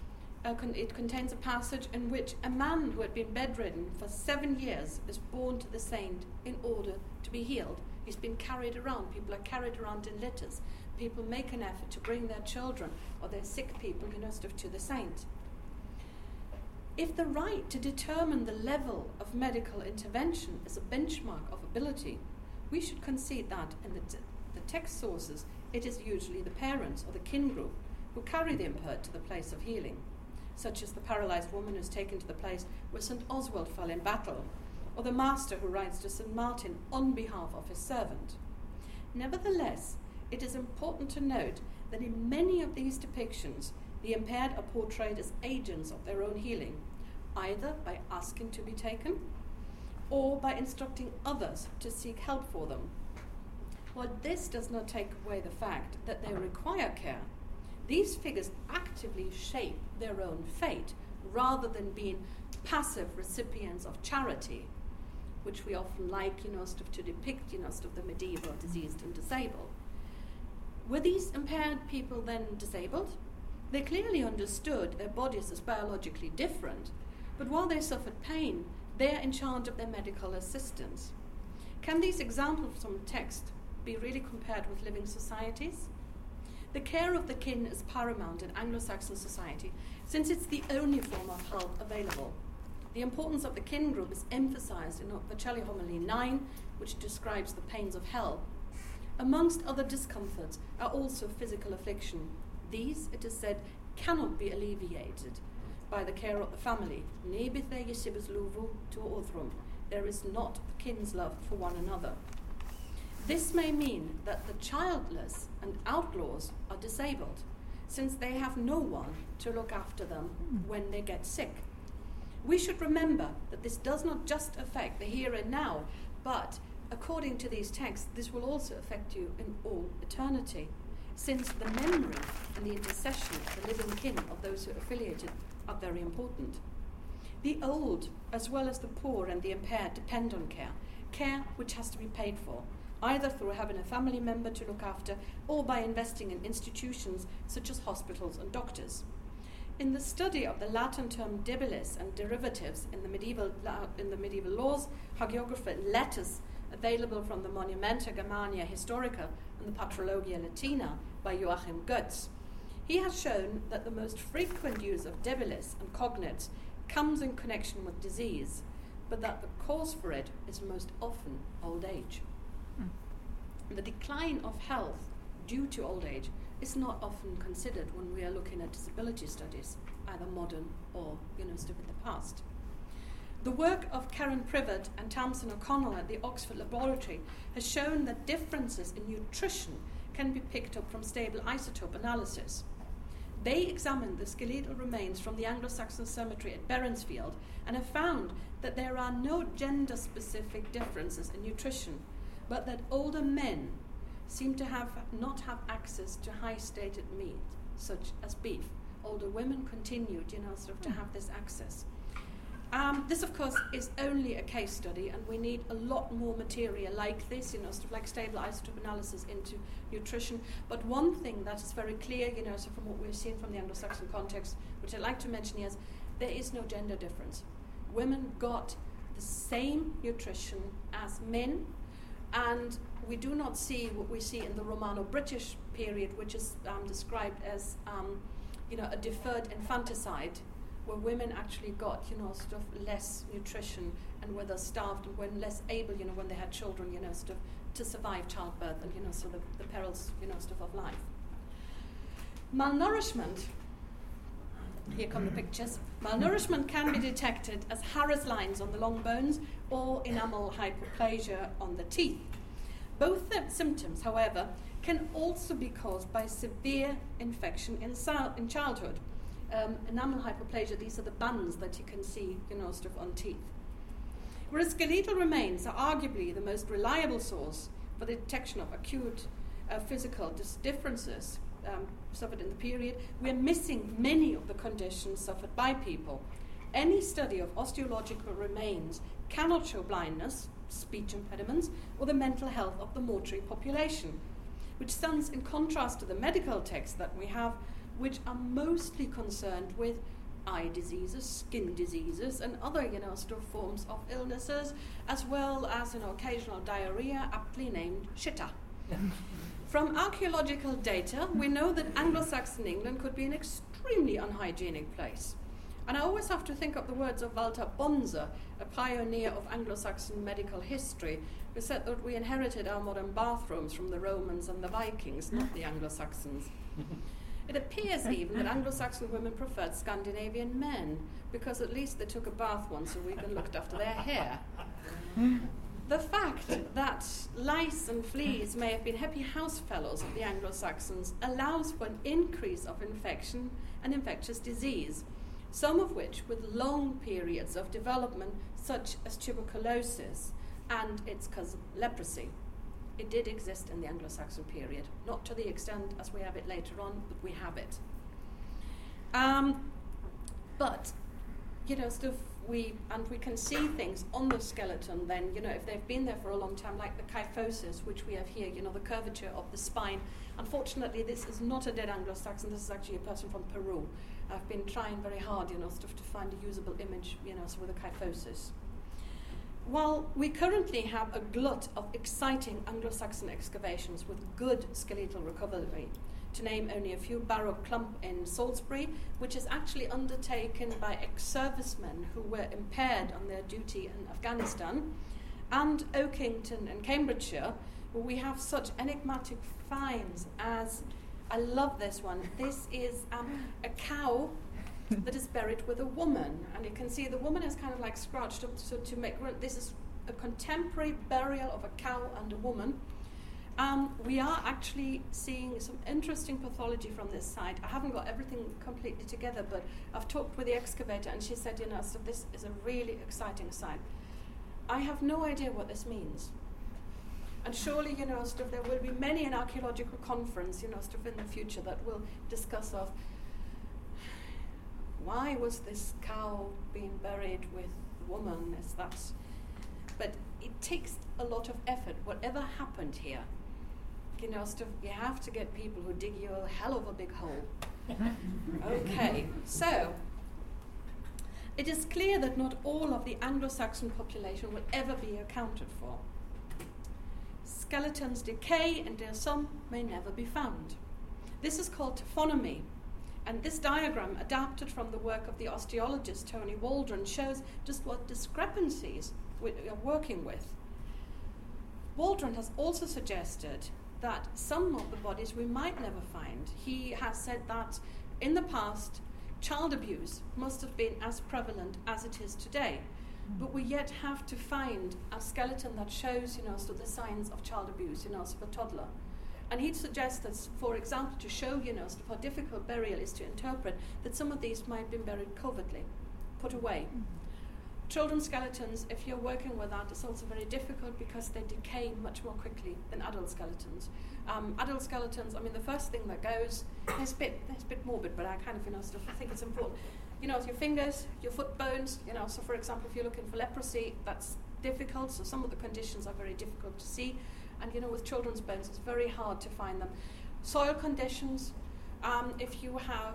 it contains a passage in which a man who had been bedridden for 7 years is borne to the saint in order to be healed. He's been carried around. People are carried around in litters. People make an effort to bring their children or their sick people, to the saint. If the right to determine the level of medical intervention is a benchmark of ability, we should concede that in the text sources, it is usually the parents or the kin group who carry the impaired to the place of healing, such as the paralyzed woman who's taken to the place where St. Oswald fell in battle, or the master who writes to St. Martin on behalf of his servant. Nevertheless, it is important to note that in many of these depictions, the impaired are portrayed as agents of their own healing, either by asking to be taken or by instructing others to seek help for them. While this does not take away the fact that they require care, these figures actively shape their own fate rather than being passive recipients of charity, which we often like, to depict, the medieval diseased and disabled. Were these impaired people then disabled? They clearly understood their bodies as biologically different, but while they suffered pain, they are in charge of their medical assistance. Can these examples from text be really compared with living societies? The care of the kin is paramount in Anglo-Saxon society, since it's the only form of help available. The importance of the kin group is emphasized in Pacelli Homily 9, which describes the pains of hell. Amongst other discomforts are also physical affliction. These, it is said, cannot be alleviated by the care of the family. There is not kin's love for one another. This may mean that the childless and outlaws are disabled, since they have no one to look after them when they get sick. We should remember that this does not just affect the here and now, but according to these texts, this will also affect you in all eternity, since the memory and the intercession of the living kin of those who are affiliated are very important. The old, as well as the poor and the impaired, depend on care which has to be paid for, either through having a family member to look after or by investing in institutions such as hospitals and doctors. In the study of the Latin term debilis and derivatives in the medieval laws, hagiographer, letters available from the Monumenta Germania Historica and the Patrologia Latina by Joachim Goetz, He has shown that the most frequent use of debilis and cognates comes in connection with disease, but that the cause for it is most often old age. The decline of health due to old age is not often considered when we are looking at disability studies, either modern or still in the past. The work of Karen Privat and Tamsin O'Connell at the Oxford Laboratory has shown that differences in nutrition can be picked up from stable isotope analysis. They examined the skeletal remains from the Anglo-Saxon cemetery at Berensfield and have found that there are no gender-specific differences in nutrition, but that older men seem to not have access to high-stated meat, such as beef. Older women continued, to have this access. This, of course, is only a case study, and we need a lot more material like this, like stable isotope analysis into nutrition. But one thing that is very clear, from what we've seen from the Anglo-Saxon context, which I'd like to mention here, is there is no gender difference. Women got the same nutrition as men, and we do not see what we see in the Romano-British period, which is described as a deferred infanticide, where women actually got less nutrition and were thus starved and were less able when they had children to survive childbirth and the perils of life. Malnourishment, here come the pictures. Malnourishment can be detected as Harris lines on the long bones or enamel hypoplasia on the teeth. Both symptoms, however, can also be caused by severe infection in childhood. Enamel hypoplasia, these are the bands that you can see, on teeth. Whereas skeletal remains are arguably the most reliable source for the detection of acute physical differences suffered in the period, we're missing many of the conditions suffered by people. Any study of osteological remains cannot show blindness, speech impediments, or the mental health of the mortuary population, which stands in contrast to the medical texts that we have, which are mostly concerned with eye diseases, skin diseases, and other, forms of illnesses, as well as, occasional diarrhea, aptly named shitta. From archaeological data, we know that Anglo-Saxon England could be an extremely unhygienic place. And I always have to think of the words of Walter Bonser, a pioneer of Anglo-Saxon medical history, who said that we inherited our modern bathrooms from the Romans and the Vikings, not the Anglo-Saxons. It appears even that Anglo-Saxon women preferred Scandinavian men, because at least they took a bath once a week and looked after their hair. The fact that lice and fleas may have been happy house fellows of the Anglo-Saxons allows for an increase of infection and infectious disease, some of which with long periods of development, such as tuberculosis and its cousin leprosy. It did exist in the Anglo-Saxon period, not to the extent as we have it later on, but we have it. We can see things on the skeleton then, if they've been there for a long time, like the kyphosis, which we have here, the curvature of the spine. Unfortunately, this is not a dead Anglo-Saxon, this is actually a person from Peru. I've been trying very hard, to find a usable image, with a kyphosis. While we currently have a glut of exciting Anglo-Saxon excavations with good skeletal recovery, to name only a few, Barrow Clump in Salisbury, which is actually undertaken by ex-servicemen who were impaired on their duty in Afghanistan, and Oakington in Cambridgeshire, where we have such enigmatic finds as, I love this one, this is a cow that is buried with a woman, and you can see the woman is kind of like scratched up to make room. This is a contemporary burial of a cow and a woman. We are actually seeing some interesting pathology from this site. I haven't got everything completely together, but I've talked with the excavator, and she said, so this is a really exciting site. I have no idea what this means. And surely, there will be many an archaeological conference, in the future that will discuss of why was this cow being buried with the woman? But it takes a lot of effort, whatever happened here. You have to get people who dig you a hell of a big hole. Okay, so it is clear that not all of the Anglo-Saxon population will ever be accounted for. Skeletons decay, and some may never be found. This is called taphonomy, And this diagram, adapted from the work of the osteologist Tony Waldron, shows just what discrepancies we are working with. Waldron has also suggested that some of the bodies we might never find. He has said that in the past, child abuse must have been as prevalent as it is today. But we yet have to find a skeleton that shows, so the signs of child abuse, so for a toddler. And he'd suggest that, for example, to show, so how difficult burial is to interpret, that some of these might have been buried covertly, put away. Children's skeletons, if you're working with that, it's also very difficult because they decay much more quickly than adult skeletons. Adult skeletons, the first thing that goes, it's a bit morbid, but I kind of, I think it's important. Your fingers, your foot bones, so for example, if you're looking for leprosy, that's difficult, so some of the conditions are very difficult to see. And, with children's bones, it's very hard to find them. Soil conditions, if you have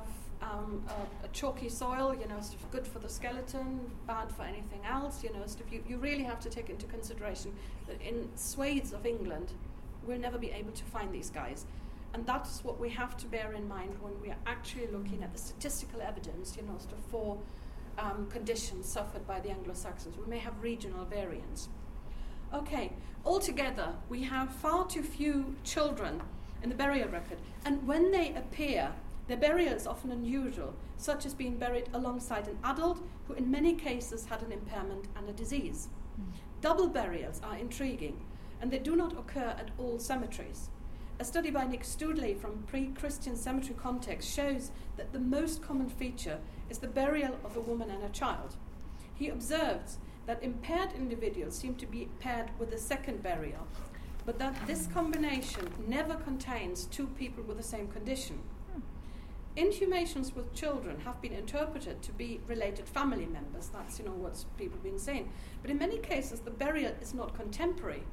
a chalky soil, good for the skeleton, bad for anything else, you really have to take into consideration that in swathes of England, we'll never be able to find these guys. And that's what we have to bear in mind when we are actually looking at the statistical evidence, for conditions suffered by the Anglo-Saxons. We may have regional variants. Okay, altogether, we have far too few children in the burial record. And when they appear, their burial is often unusual, such as being buried alongside an adult who in many cases had an impairment and a disease. Double burials are intriguing, and they do not occur at all cemeteries. A study by Nick Studley from pre-Christian cemetery context shows that the most common feature is the burial of a woman and a child. He observes that impaired individuals seem to be paired with a second burial, but that this combination never contains two people with the same condition. Inhumations with children have been interpreted to be related family members. That's, what people have been saying. But in many cases, the burial is not contemporary.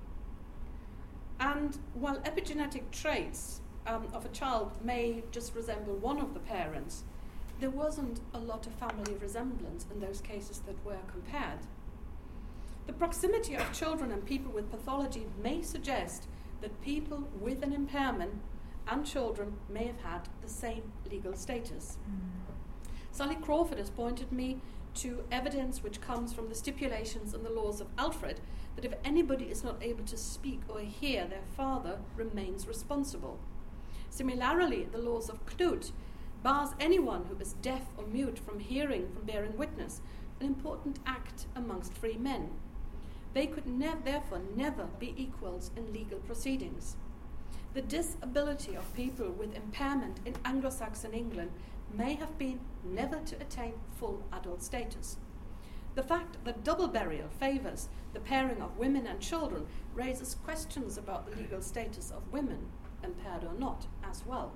And while epigenetic traits of a child may just resemble one of the parents, there wasn't a lot of family resemblance in those cases that were compared. The proximity of children and people with pathology may suggest that people with an impairment and children may have had the same legal status. Sally Crawford has pointed me to evidence which comes from the stipulations in the laws of Alfred that if anybody is not able to speak or hear, their father remains responsible. Similarly, the laws of Knut bars anyone who is deaf or mute from hearing from bearing witness, an important act amongst free men. They could therefore never be equals in legal proceedings. The disability of people with impairment in Anglo-Saxon England may have been never to attain full adult status. The fact that double burial favours the pairing of women and children raises questions about the legal status of women, impaired or not, as well.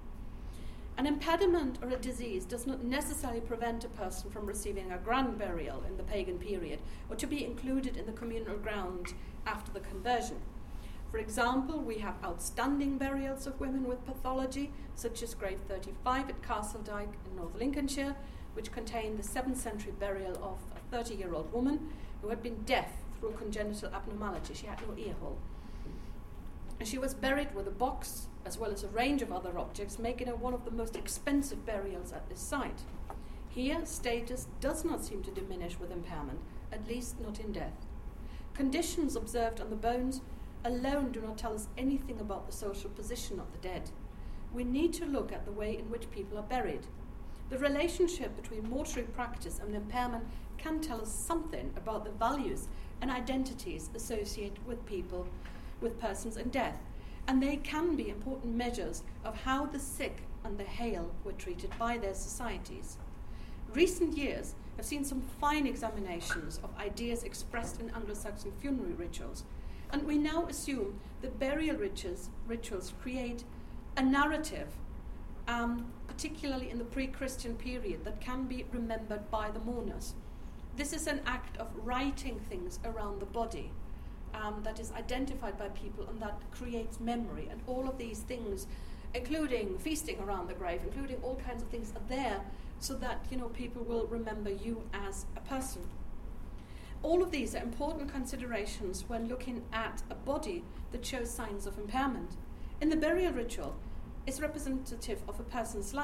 An impediment or a disease does not necessarily prevent a person from receiving a grand burial in the pagan period or to be included in the communal ground after the conversion. For example, we have outstanding burials of women with pathology, such as grave 35 at Castledyke in North Lincolnshire, which contained the 7th century burial of a 30-year-old woman who had been deaf through congenital abnormality. She had no ear hole. And she was buried with a box, as well as a range of other objects, making her one of the most expensive burials at this site. Here, status does not seem to diminish with impairment, at least not in death. Conditions observed on the bones alone do not tell us anything about the social position of the dead. We need to look at the way in which people are buried. The relationship between mortuary practice and impairment can tell us something about the values and identities associated with people, with persons in death, and they can be important measures of how the sick and the hale were treated by their societies. Recent years have seen some fine examinations of ideas expressed in Anglo-Saxon funerary rituals, and we now assume that burial rituals create a narrative, particularly in the pre-Christian period, that can be remembered by the mourners. This is an act of writing things around the body that is identified by people and that creates memory. And all of these things, including feasting around the grave, including all kinds of things, are there so that people will remember you as a person. All of these are important considerations when looking at a body that shows signs of impairment. In the burial ritual, it's representative of a person's life,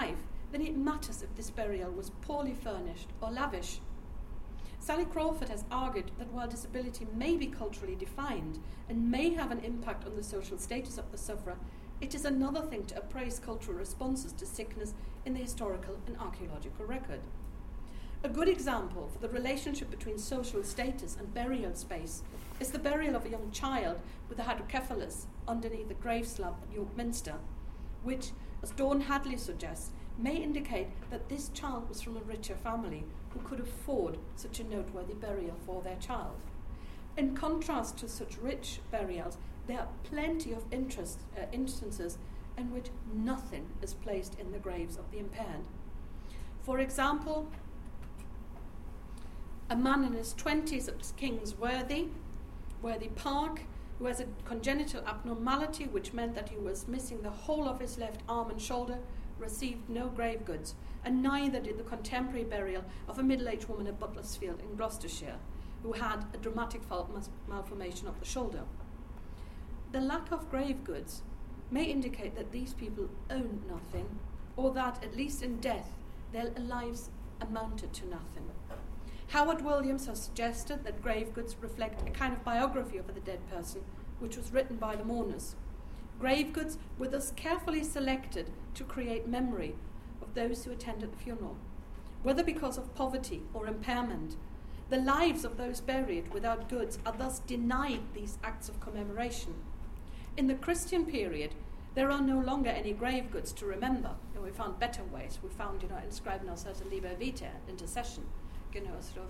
then it matters if this burial was poorly furnished or lavish. Sally Crawford has argued that while disability may be culturally defined and may have an impact on the social status of the sufferer, it is another thing to appraise cultural responses to sickness in the historical and archaeological record. A good example for the relationship between social status and burial space is the burial of a young child with a hydrocephalus underneath the grave slab at York Minster, which, as Dawn Hadley suggests, may indicate that this child was from a richer family who could afford such a noteworthy burial for their child. In contrast to such rich burials, there are plenty of instances in which nothing is placed in the graves of the impaired. For example, a man in his 20s at King's Worthy Park, who has a congenital abnormality which meant that he was missing the whole of his left arm and shoulder, received no grave goods, and neither did the contemporary burial of a middle-aged woman at Butlersfield in Gloucestershire, who had a dramatic malformation of the shoulder. The lack of grave goods may indicate that these people owned nothing, or that, at least in death, their lives amounted to nothing. Howard Williams has suggested that grave goods reflect a kind of biography of the dead person, which was written by the mourners. Grave goods were thus carefully selected to create memory of those who attended the funeral. Whether because of poverty or impairment, the lives of those buried without goods are thus denied these acts of commemoration. In the Christian period, there are no longer any grave goods to remember. And we found better ways. We found, inscribing ourselves in Liber Vitae, intercession. It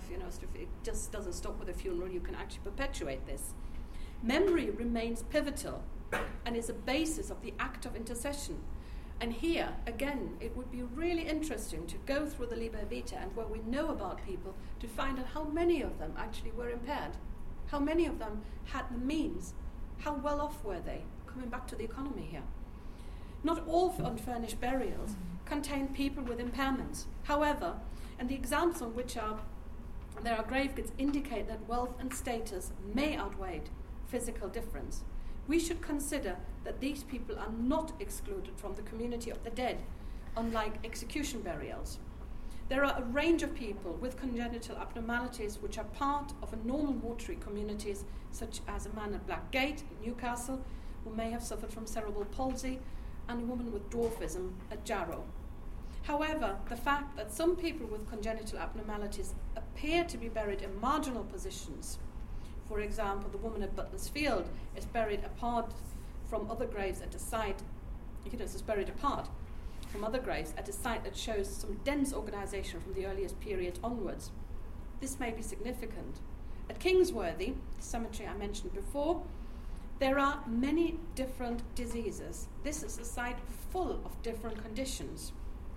just doesn't stop with a funeral. You can actually perpetuate this. Memory remains pivotal and is a basis of the act of intercession. And here, again, it would be really interesting to go through the Liber Vitae and where we know about people to find out how many of them actually were impaired, how many of them had the means, how well off were they, coming back to the economy here. Not all unfurnished burials contain people with impairments. However, and the examples on which there are grave goods indicate that wealth and status may outweigh physical difference. We should consider that these people are not excluded from the community of the dead, unlike execution burials. There are a range of people with congenital abnormalities which are part of a normal mortuary communities, such as a man at Blackgate, Newcastle, who may have suffered from cerebral palsy, and a woman with dwarfism at Jarrow. However, the fact that some people with congenital abnormalities appear to be buried in marginal positions, for example, the woman at Butlersfield is buried apart from other graves at a site, is buried apart from other graves at a site that shows some dense organisation from the earliest period onwards. This may be significant. At Kingsworthy, the cemetery I mentioned before, there are many different diseases. This is a site full of different conditions.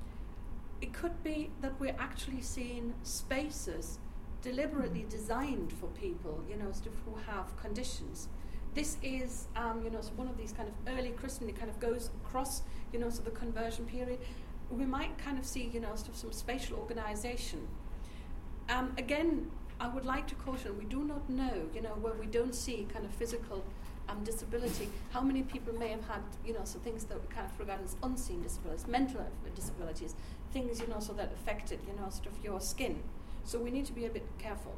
It could be that we're actually seeing spaces deliberately designed for people, who have conditions. This is, one of these kind of early Christian, it kind of goes across, the conversion period. We might kind of see, some spatial organization. Again, I would like to caution, we do not know, where we don't see kind of physical disability, how many people may have had, some things that we kind of regard as unseen disabilities, mental disabilities, things, that affected, your skin. So we need to be a bit careful.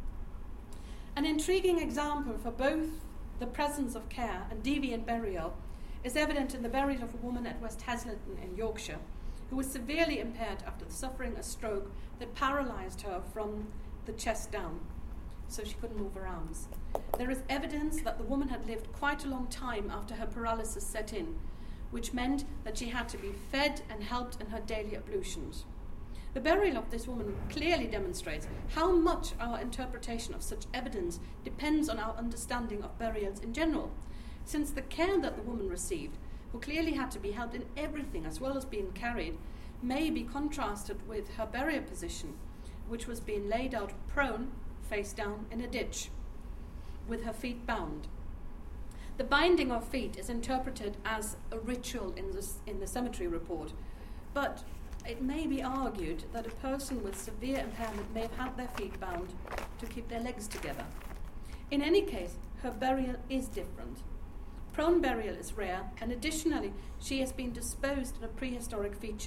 An intriguing example for both the presence of care and deviant burial is evident in the burial of a woman at West Haslington in Yorkshire, who was severely impaired after suffering a stroke that paralysed her from the chest down, so she couldn't move her arms. There is evidence that the woman had lived quite a long time after her paralysis set in, which meant that she had to be fed and helped in her daily ablutions. The burial of this woman clearly demonstrates how much our interpretation of such evidence depends on our understanding of burials in general, since the care that the woman received, who clearly had to be helped in everything as well as being carried, may be contrasted with her burial position, which was being laid out prone, face down, in a ditch, with her feet bound. The binding of feet is interpreted as a ritual in the cemetery report, but it may be argued that a person with severe impairment may have had their feet bound to keep their legs together. In any case, her burial is different. Prone burial is rare, and additionally, she has been disposed in a prehistoric feature,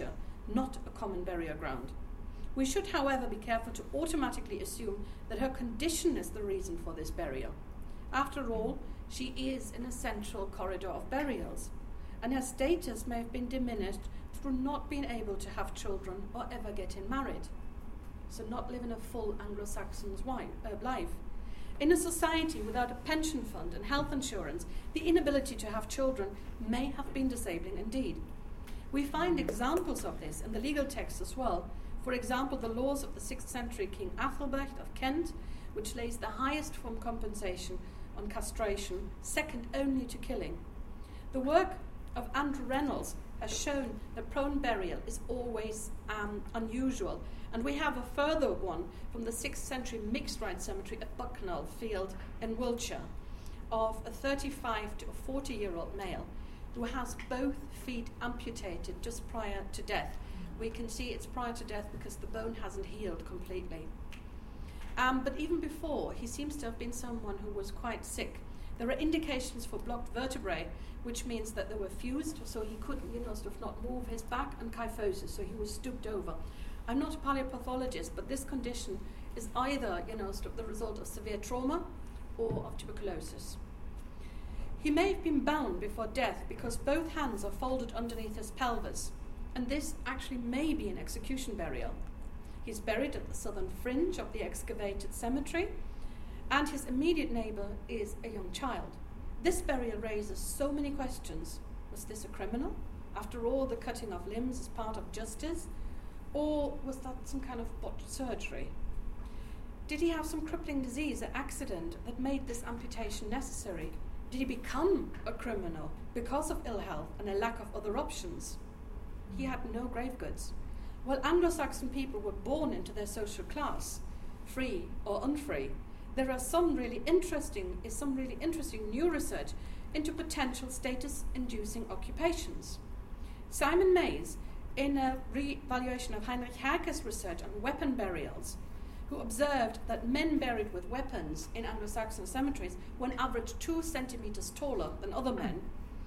not a common burial ground. We should, however, be careful to automatically assume that her condition is the reason for this burial. After all, she is in a central corridor of burials, and her status may have been diminished through not being able to have children or ever getting married. So not living a full Anglo-Saxon's life. In a society without a pension fund and health insurance, the inability to have children may have been disabling indeed. We find examples of this in the legal texts as well. For example, the laws of the 6th century King Athelbert of Kent, which lays the highest form compensation on castration, second only to killing. The work of Andrew Reynolds has shown that prone burial is always unusual, and we have a further one from the 6th century mixed rite cemetery at Bucknell Field in Wiltshire of a 35 to a 40-year-old male who has both feet amputated just prior to death. We can see it's prior to death because the bone hasn't healed completely. But even before, he seems to have been someone who was quite sick. There are indications for blocked vertebrae, which means that they were fused, so he couldn't, not move his back, and kyphosis, so he was stooped over. I'm not a paleopathologist, but this condition is either, the result of severe trauma or of tuberculosis. He may have been bound before death because both hands are folded underneath his pelvis, and this actually may be an execution burial. He's buried at the southern fringe of the excavated cemetery, and his immediate neighbour is a young child. This burial raises so many questions. Was this a criminal? After all, the cutting of limbs is part of justice, or was that some kind of botched surgery? Did he have some crippling disease or accident that made this amputation necessary? Did he become a criminal because of ill health and a lack of other options? He had no grave goods. While Anglo-Saxon people were born into their social class, free or unfree, there are some really interesting new research into potential status-inducing occupations. Simon Mays, in a re-evaluation of Heinrich Herke's research on weapon burials, who observed that men buried with weapons in Anglo-Saxon cemeteries were on average 2 centimeters taller than other men,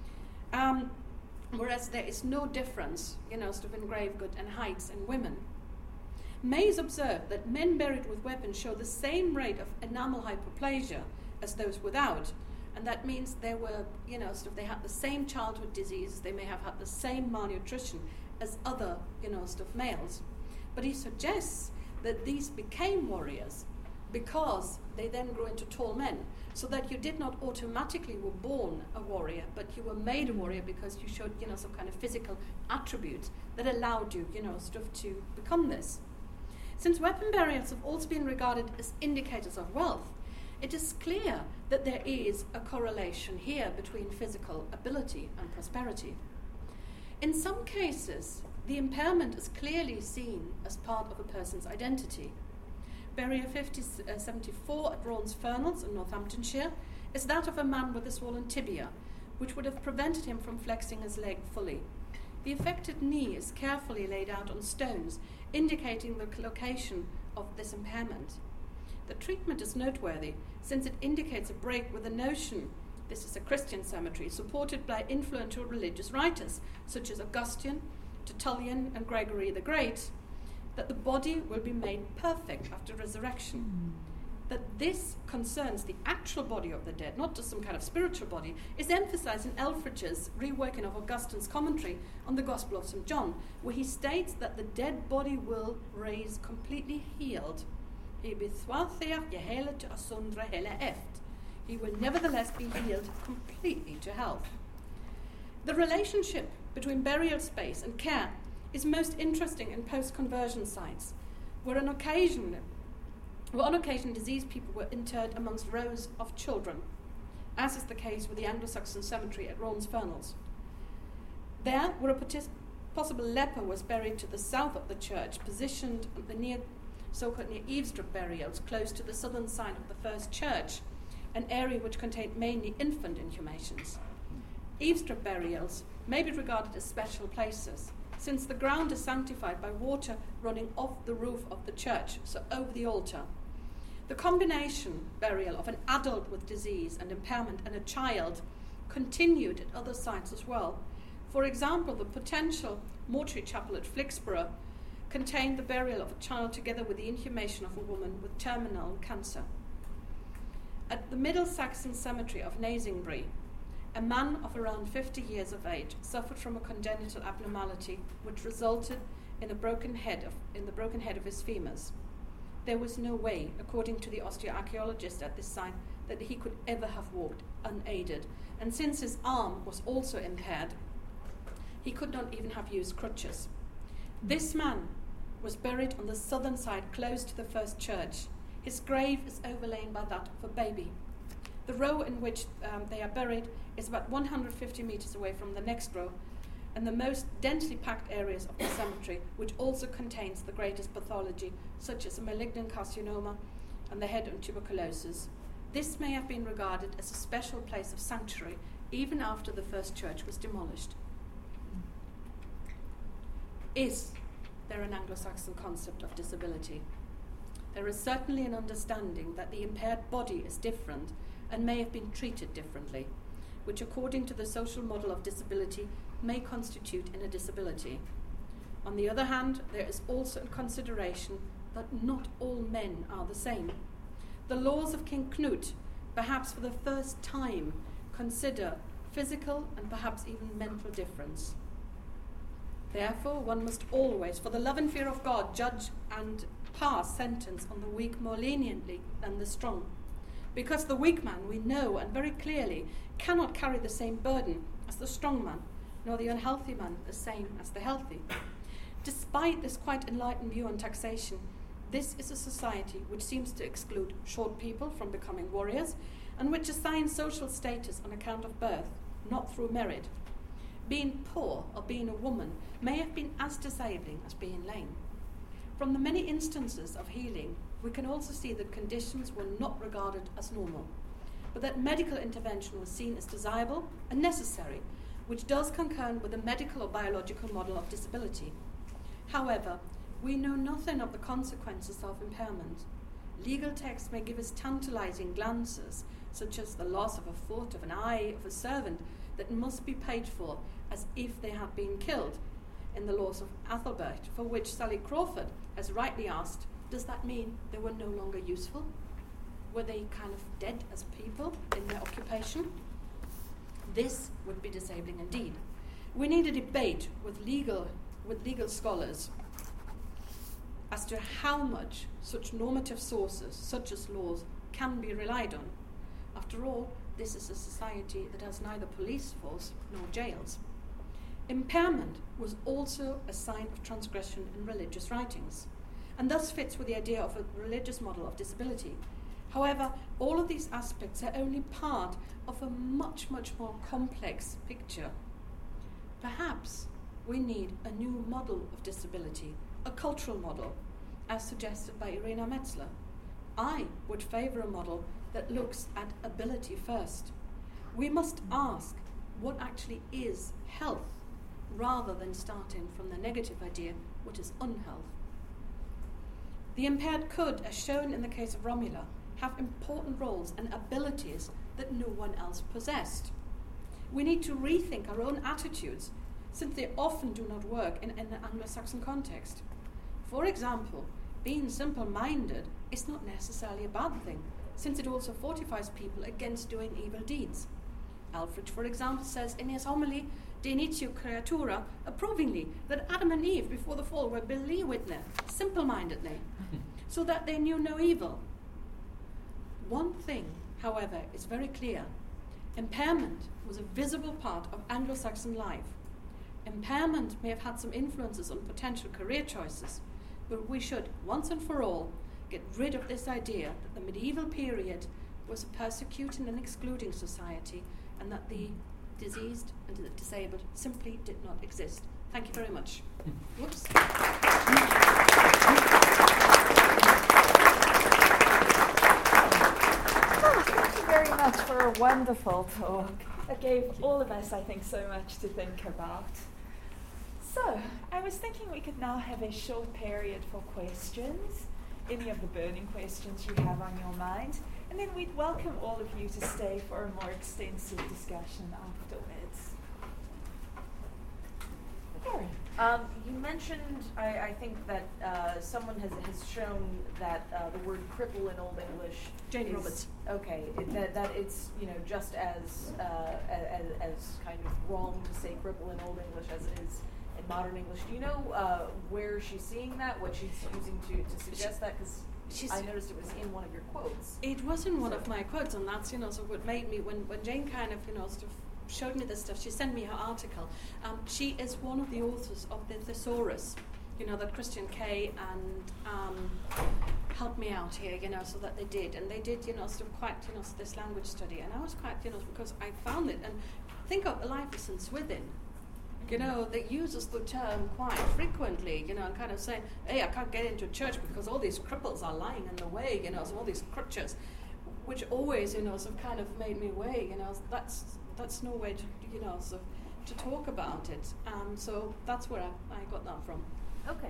whereas there is no difference, in grave good and heights in women. Mays observed that men buried with weapons show the same rate of enamel hyperplasia as those without, and that means they were, they had the same childhood diseases, they may have had the same malnutrition as other, males. But he suggests that these became warriors because they then grew into tall men, so that you did not automatically were born a warrior, but you were made a warrior because you showed, some kind of physical attributes that allowed you, to become this. Since weapon burials have also been regarded as indicators of wealth, it is clear that there is a correlation here between physical ability and prosperity. In some cases, the impairment is clearly seen as part of a person's identity. Burial 5074 at Raunds-Fernalds in Northamptonshire is that of a man with a swollen tibia, which would have prevented him from flexing his leg fully. The affected knee is carefully laid out on stones, indicating the location of this impairment. The treatment is noteworthy, since it indicates a break with the notion, this is a Christian cemetery, supported by influential religious writers, such as Augustine, Tertullian, and Gregory the Great, that the body will be made perfect after resurrection. That this concerns the actual body of the dead, not just some kind of spiritual body, is emphasized in Elfridge's reworking of Augustine's commentary on the Gospel of St. John, where he states that the dead body will rise completely healed. He will nevertheless be healed completely to health. The relationship between burial space and care is most interesting in post-conversion sites, where on occasion diseased people were interred amongst rows of children, as is the case with the Anglo-Saxon cemetery at Raunds-Fernalds. There, where a possible leper was buried to the south of the church, positioned near eavesdrop burials, close to the southern side of the first church, an area which contained mainly infant inhumations. Eavesdrop burials may be regarded as special places, since the ground is sanctified by water running off the roof of the church, so over the altar. The combination burial of an adult with disease and impairment and a child continued at other sites as well. For example, the potential mortuary chapel at Flixborough contained the burial of a child together with the inhumation of a woman with terminal cancer. At the Middle Saxon cemetery of Nasingbury, a man of around 50 years of age suffered from a congenital abnormality which resulted in the broken head of his femurs. There was no way, according to the osteoarchaeologist at this site, that he could ever have walked unaided, and since his arm was also impaired, he could not even have used crutches. This man was buried on the southern side, close to the first church. His grave is overlain by that of a baby. The row in which they are buried is about 150 metres away from the next row, and the most densely packed areas of the cemetery, which also contains the greatest pathology, such as a malignant carcinoma and the head on tuberculosis. This may have been regarded as a special place of sanctuary even after the first church was demolished. Is there an Anglo-Saxon concept of disability? There is certainly an understanding that the impaired body is different and may have been treated differently, which according to the social model of disability may constitute in a disability. On the other hand, there is also a consideration that not all men are the same. The laws of King Knut, perhaps for the first time, consider physical and perhaps even mental difference. Therefore, one must always, for the love and fear of God, judge and pass sentence on the weak more leniently than the strong. Because the weak man, we know and very clearly, cannot carry the same burden as the strong man, nor the unhealthy man the same as the healthy. Despite this quite enlightened view on taxation, this is a society which seems to exclude short people from becoming warriors, and which assigns social status on account of birth, not through merit. Being poor or being a woman may have been as disabling as being lame. From the many instances of healing, we can also see that conditions were not regarded as normal, but that medical intervention was seen as desirable and necessary, which does concur with the medical or biological model of disability. However, we know nothing of the consequences of impairment. Legal texts may give us tantalizing glances, such as the loss of a foot, of an eye, of a servant, that must be paid for as if they had been killed, in the laws of Athelbert, for which Sally Crawford has rightly asked, does that mean they were no longer useful? Were they kind of dead as people in their occupation? This would be disabling indeed. We need a debate with legal scholars as to how much such normative sources, such as laws, can be relied on. After all, this is a society that has neither police force nor jails. Impairment was also a sign of transgression in religious writings, and thus fits with the idea of a religious model of disability. However, all of these aspects are only part of a much, much more complex picture. Perhaps we need a new model of disability, a cultural model, as suggested by Irena Metzler. I would favour a model that looks at ability first. We must ask what actually is health, rather than starting from the negative idea, what is unhealth. The impaired could, as shown in the case of Romula, have important roles and abilities that no one else possessed. We need to rethink our own attitudes, since they often do not work in an Anglo-Saxon context. For example, being simple-minded is not necessarily a bad thing, since it also fortifies people against doing evil deeds. Alfred, for example, says in his homily, De Initio Creatura, approvingly, that Adam and Eve before the fall were believitne, simple-mindedly, so that they knew no evil. One thing, however, is very clear. Impairment was a visible part of Anglo-Saxon life. Impairment may have had some influences on potential career choices, but we should, once and for all, get rid of this idea that the medieval period was a persecuting and excluding society, and that the diseased and the disabled simply did not exist. Thank you very much. Whoops. Thank you very much for a wonderful talk. It gave all of us, I think, so much to think about. So, I was thinking we could now have a short period for questions, any of the burning questions you have on your mind, and then we'd welcome all of you to stay for a more extensive discussion afterwards. Karen. You mentioned, I think that someone has shown that the word cripple in Old English Jane is, Roberts. Okay, that it's just as kind of wrong to say cripple in Old English as it is in modern English. Do you know where she's seeing that? What she's using to suggest that? Because I noticed it was in one of your quotes. It was in one of my quotes, and that's so what made me when Jane kind of sort of showed me this stuff. She sent me her article. She is one of the authors of the Thesaurus, that Christian Kay and helped me out here, so that they did, and they did, sort of quite, this language study, and I was quite, because I found it, and think of Eliphas and Swithin, that uses the term quite frequently, and kind of saying, hey, I can't get into church because all these cripples are lying in the way, so all these crutches, which always, sort of kind of made me weigh, that's no way to, sort of to talk about it. So that's where I got that from. Okay.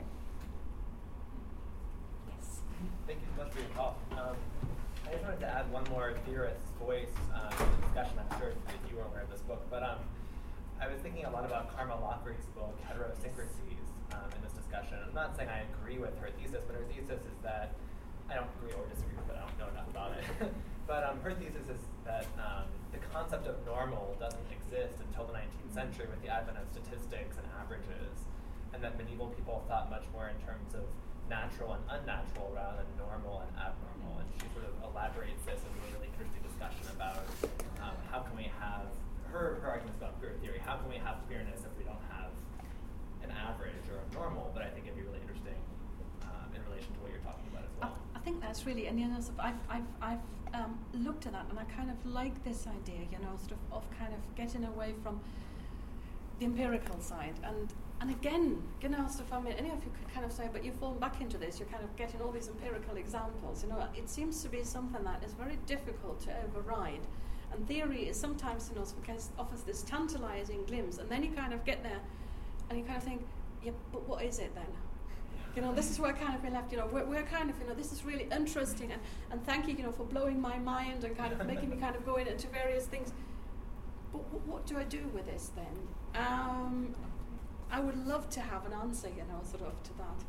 Yes. Thank you so much for your talk. I just wanted to add one more theorist's voice to the discussion. I'm sure that you were aware of this book, but I was thinking a lot about Karma Lockridge's book, Heterosyncrasies, in this discussion. I'm not saying I agree with her thesis, but her thesis is that, I don't agree or disagree with it, I don't know enough about it, but her thesis is that the concept of normal doesn't exist until the 19th century with the advent of statistics and averages, and that medieval people thought much more in terms of natural and unnatural rather than normal and abnormal. And she sort of elaborates this in a really interesting discussion about how can we have, her arguments about queer theory, how can we have queerness if we don't have an average or a normal, but I think it'd be really interesting in relation to what you're talking about as well. I think that's really, and I've looked at that, and I kind of like this idea, sort of kind of getting away from the empirical side, and again, sort of, I mean, any of you could kind of say, but you've fallen back into this, you're kind of getting all these empirical examples, it seems to be something that is very difficult to override, and theory is sometimes, sort of offers this tantalizing glimpse, and then you kind of get there, and you kind of think, yeah, but what is it then? This is where I kind of been left, we're kind of, this is really interesting, and thank you, for blowing my mind and kind of making me kind of go into various things. But what do I do with this then? I would love to have an answer, sort of to that.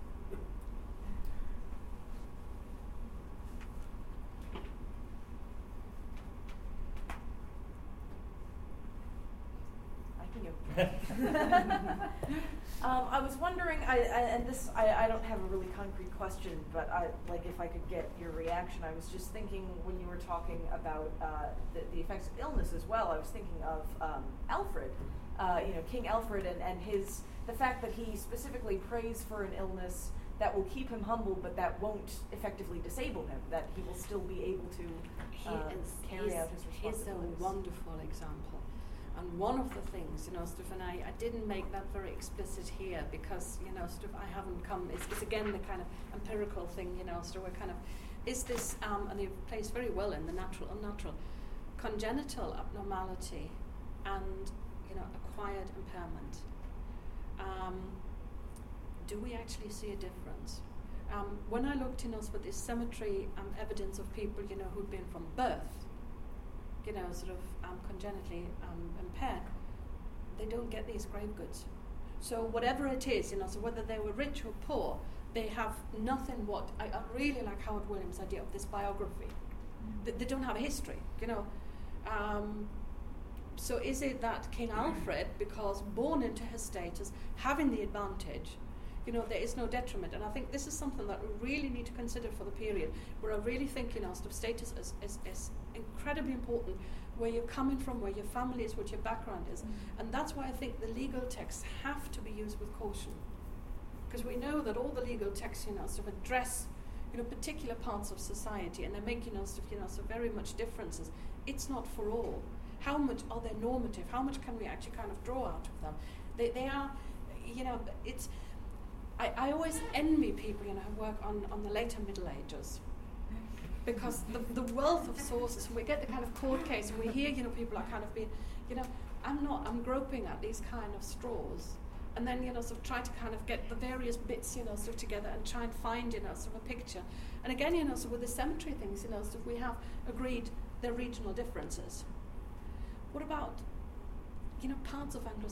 I was wondering, I don't have a really concrete question, but if I could get your reaction, I was just thinking when you were talking about the effects of illness as well, I was thinking of Alfred, King Alfred, and the fact that he specifically prays for an illness that will keep him humble, but that won't effectively disable him, that he will still be able to carry out his responsibilities. He's a wonderful example. And one of the things, sort of, and I didn't make that very explicit here because, sort of, I haven't come, it's again the kind of empirical thing, sort of, we're kind of, is this, and it plays very well in the natural, unnatural, congenital abnormality and, acquired impairment. Do we actually see a difference? When I looked, for this cemetery evidence of people, who'd been from birth, sort of congenitally impaired, they don't get these grave goods. So whatever it is, so whether they were rich or poor, they have nothing what, I really like Howard Williams' idea of this biography. They don't have a history, So is it that King Alfred, because born into his status, having the advantage, there is no detriment? And I think this is something that we really need to consider for the period, where I really think, sort of status is incredibly important, where you're coming from, where your family is, what your background is. And that's why I think the legal texts have to be used with caution. Because we know that all the legal texts, sort of address, particular parts of society, and they make, sort of very much differences. It's not for all. How much are they normative? How much can we actually kind of draw out of them? They are, it's, I always envy people, who work on the later Middle Ages. Because the wealth of sources, and we get the kind of court case, and we hear, people are kind of being, I'm groping at these kind of straws. And then, sort of try to kind of get the various bits, sort of together and try and find, sort of a picture. And again, sort of with the cemetery things, sort of we have agreed there are regional differences. What about, parts of Anglo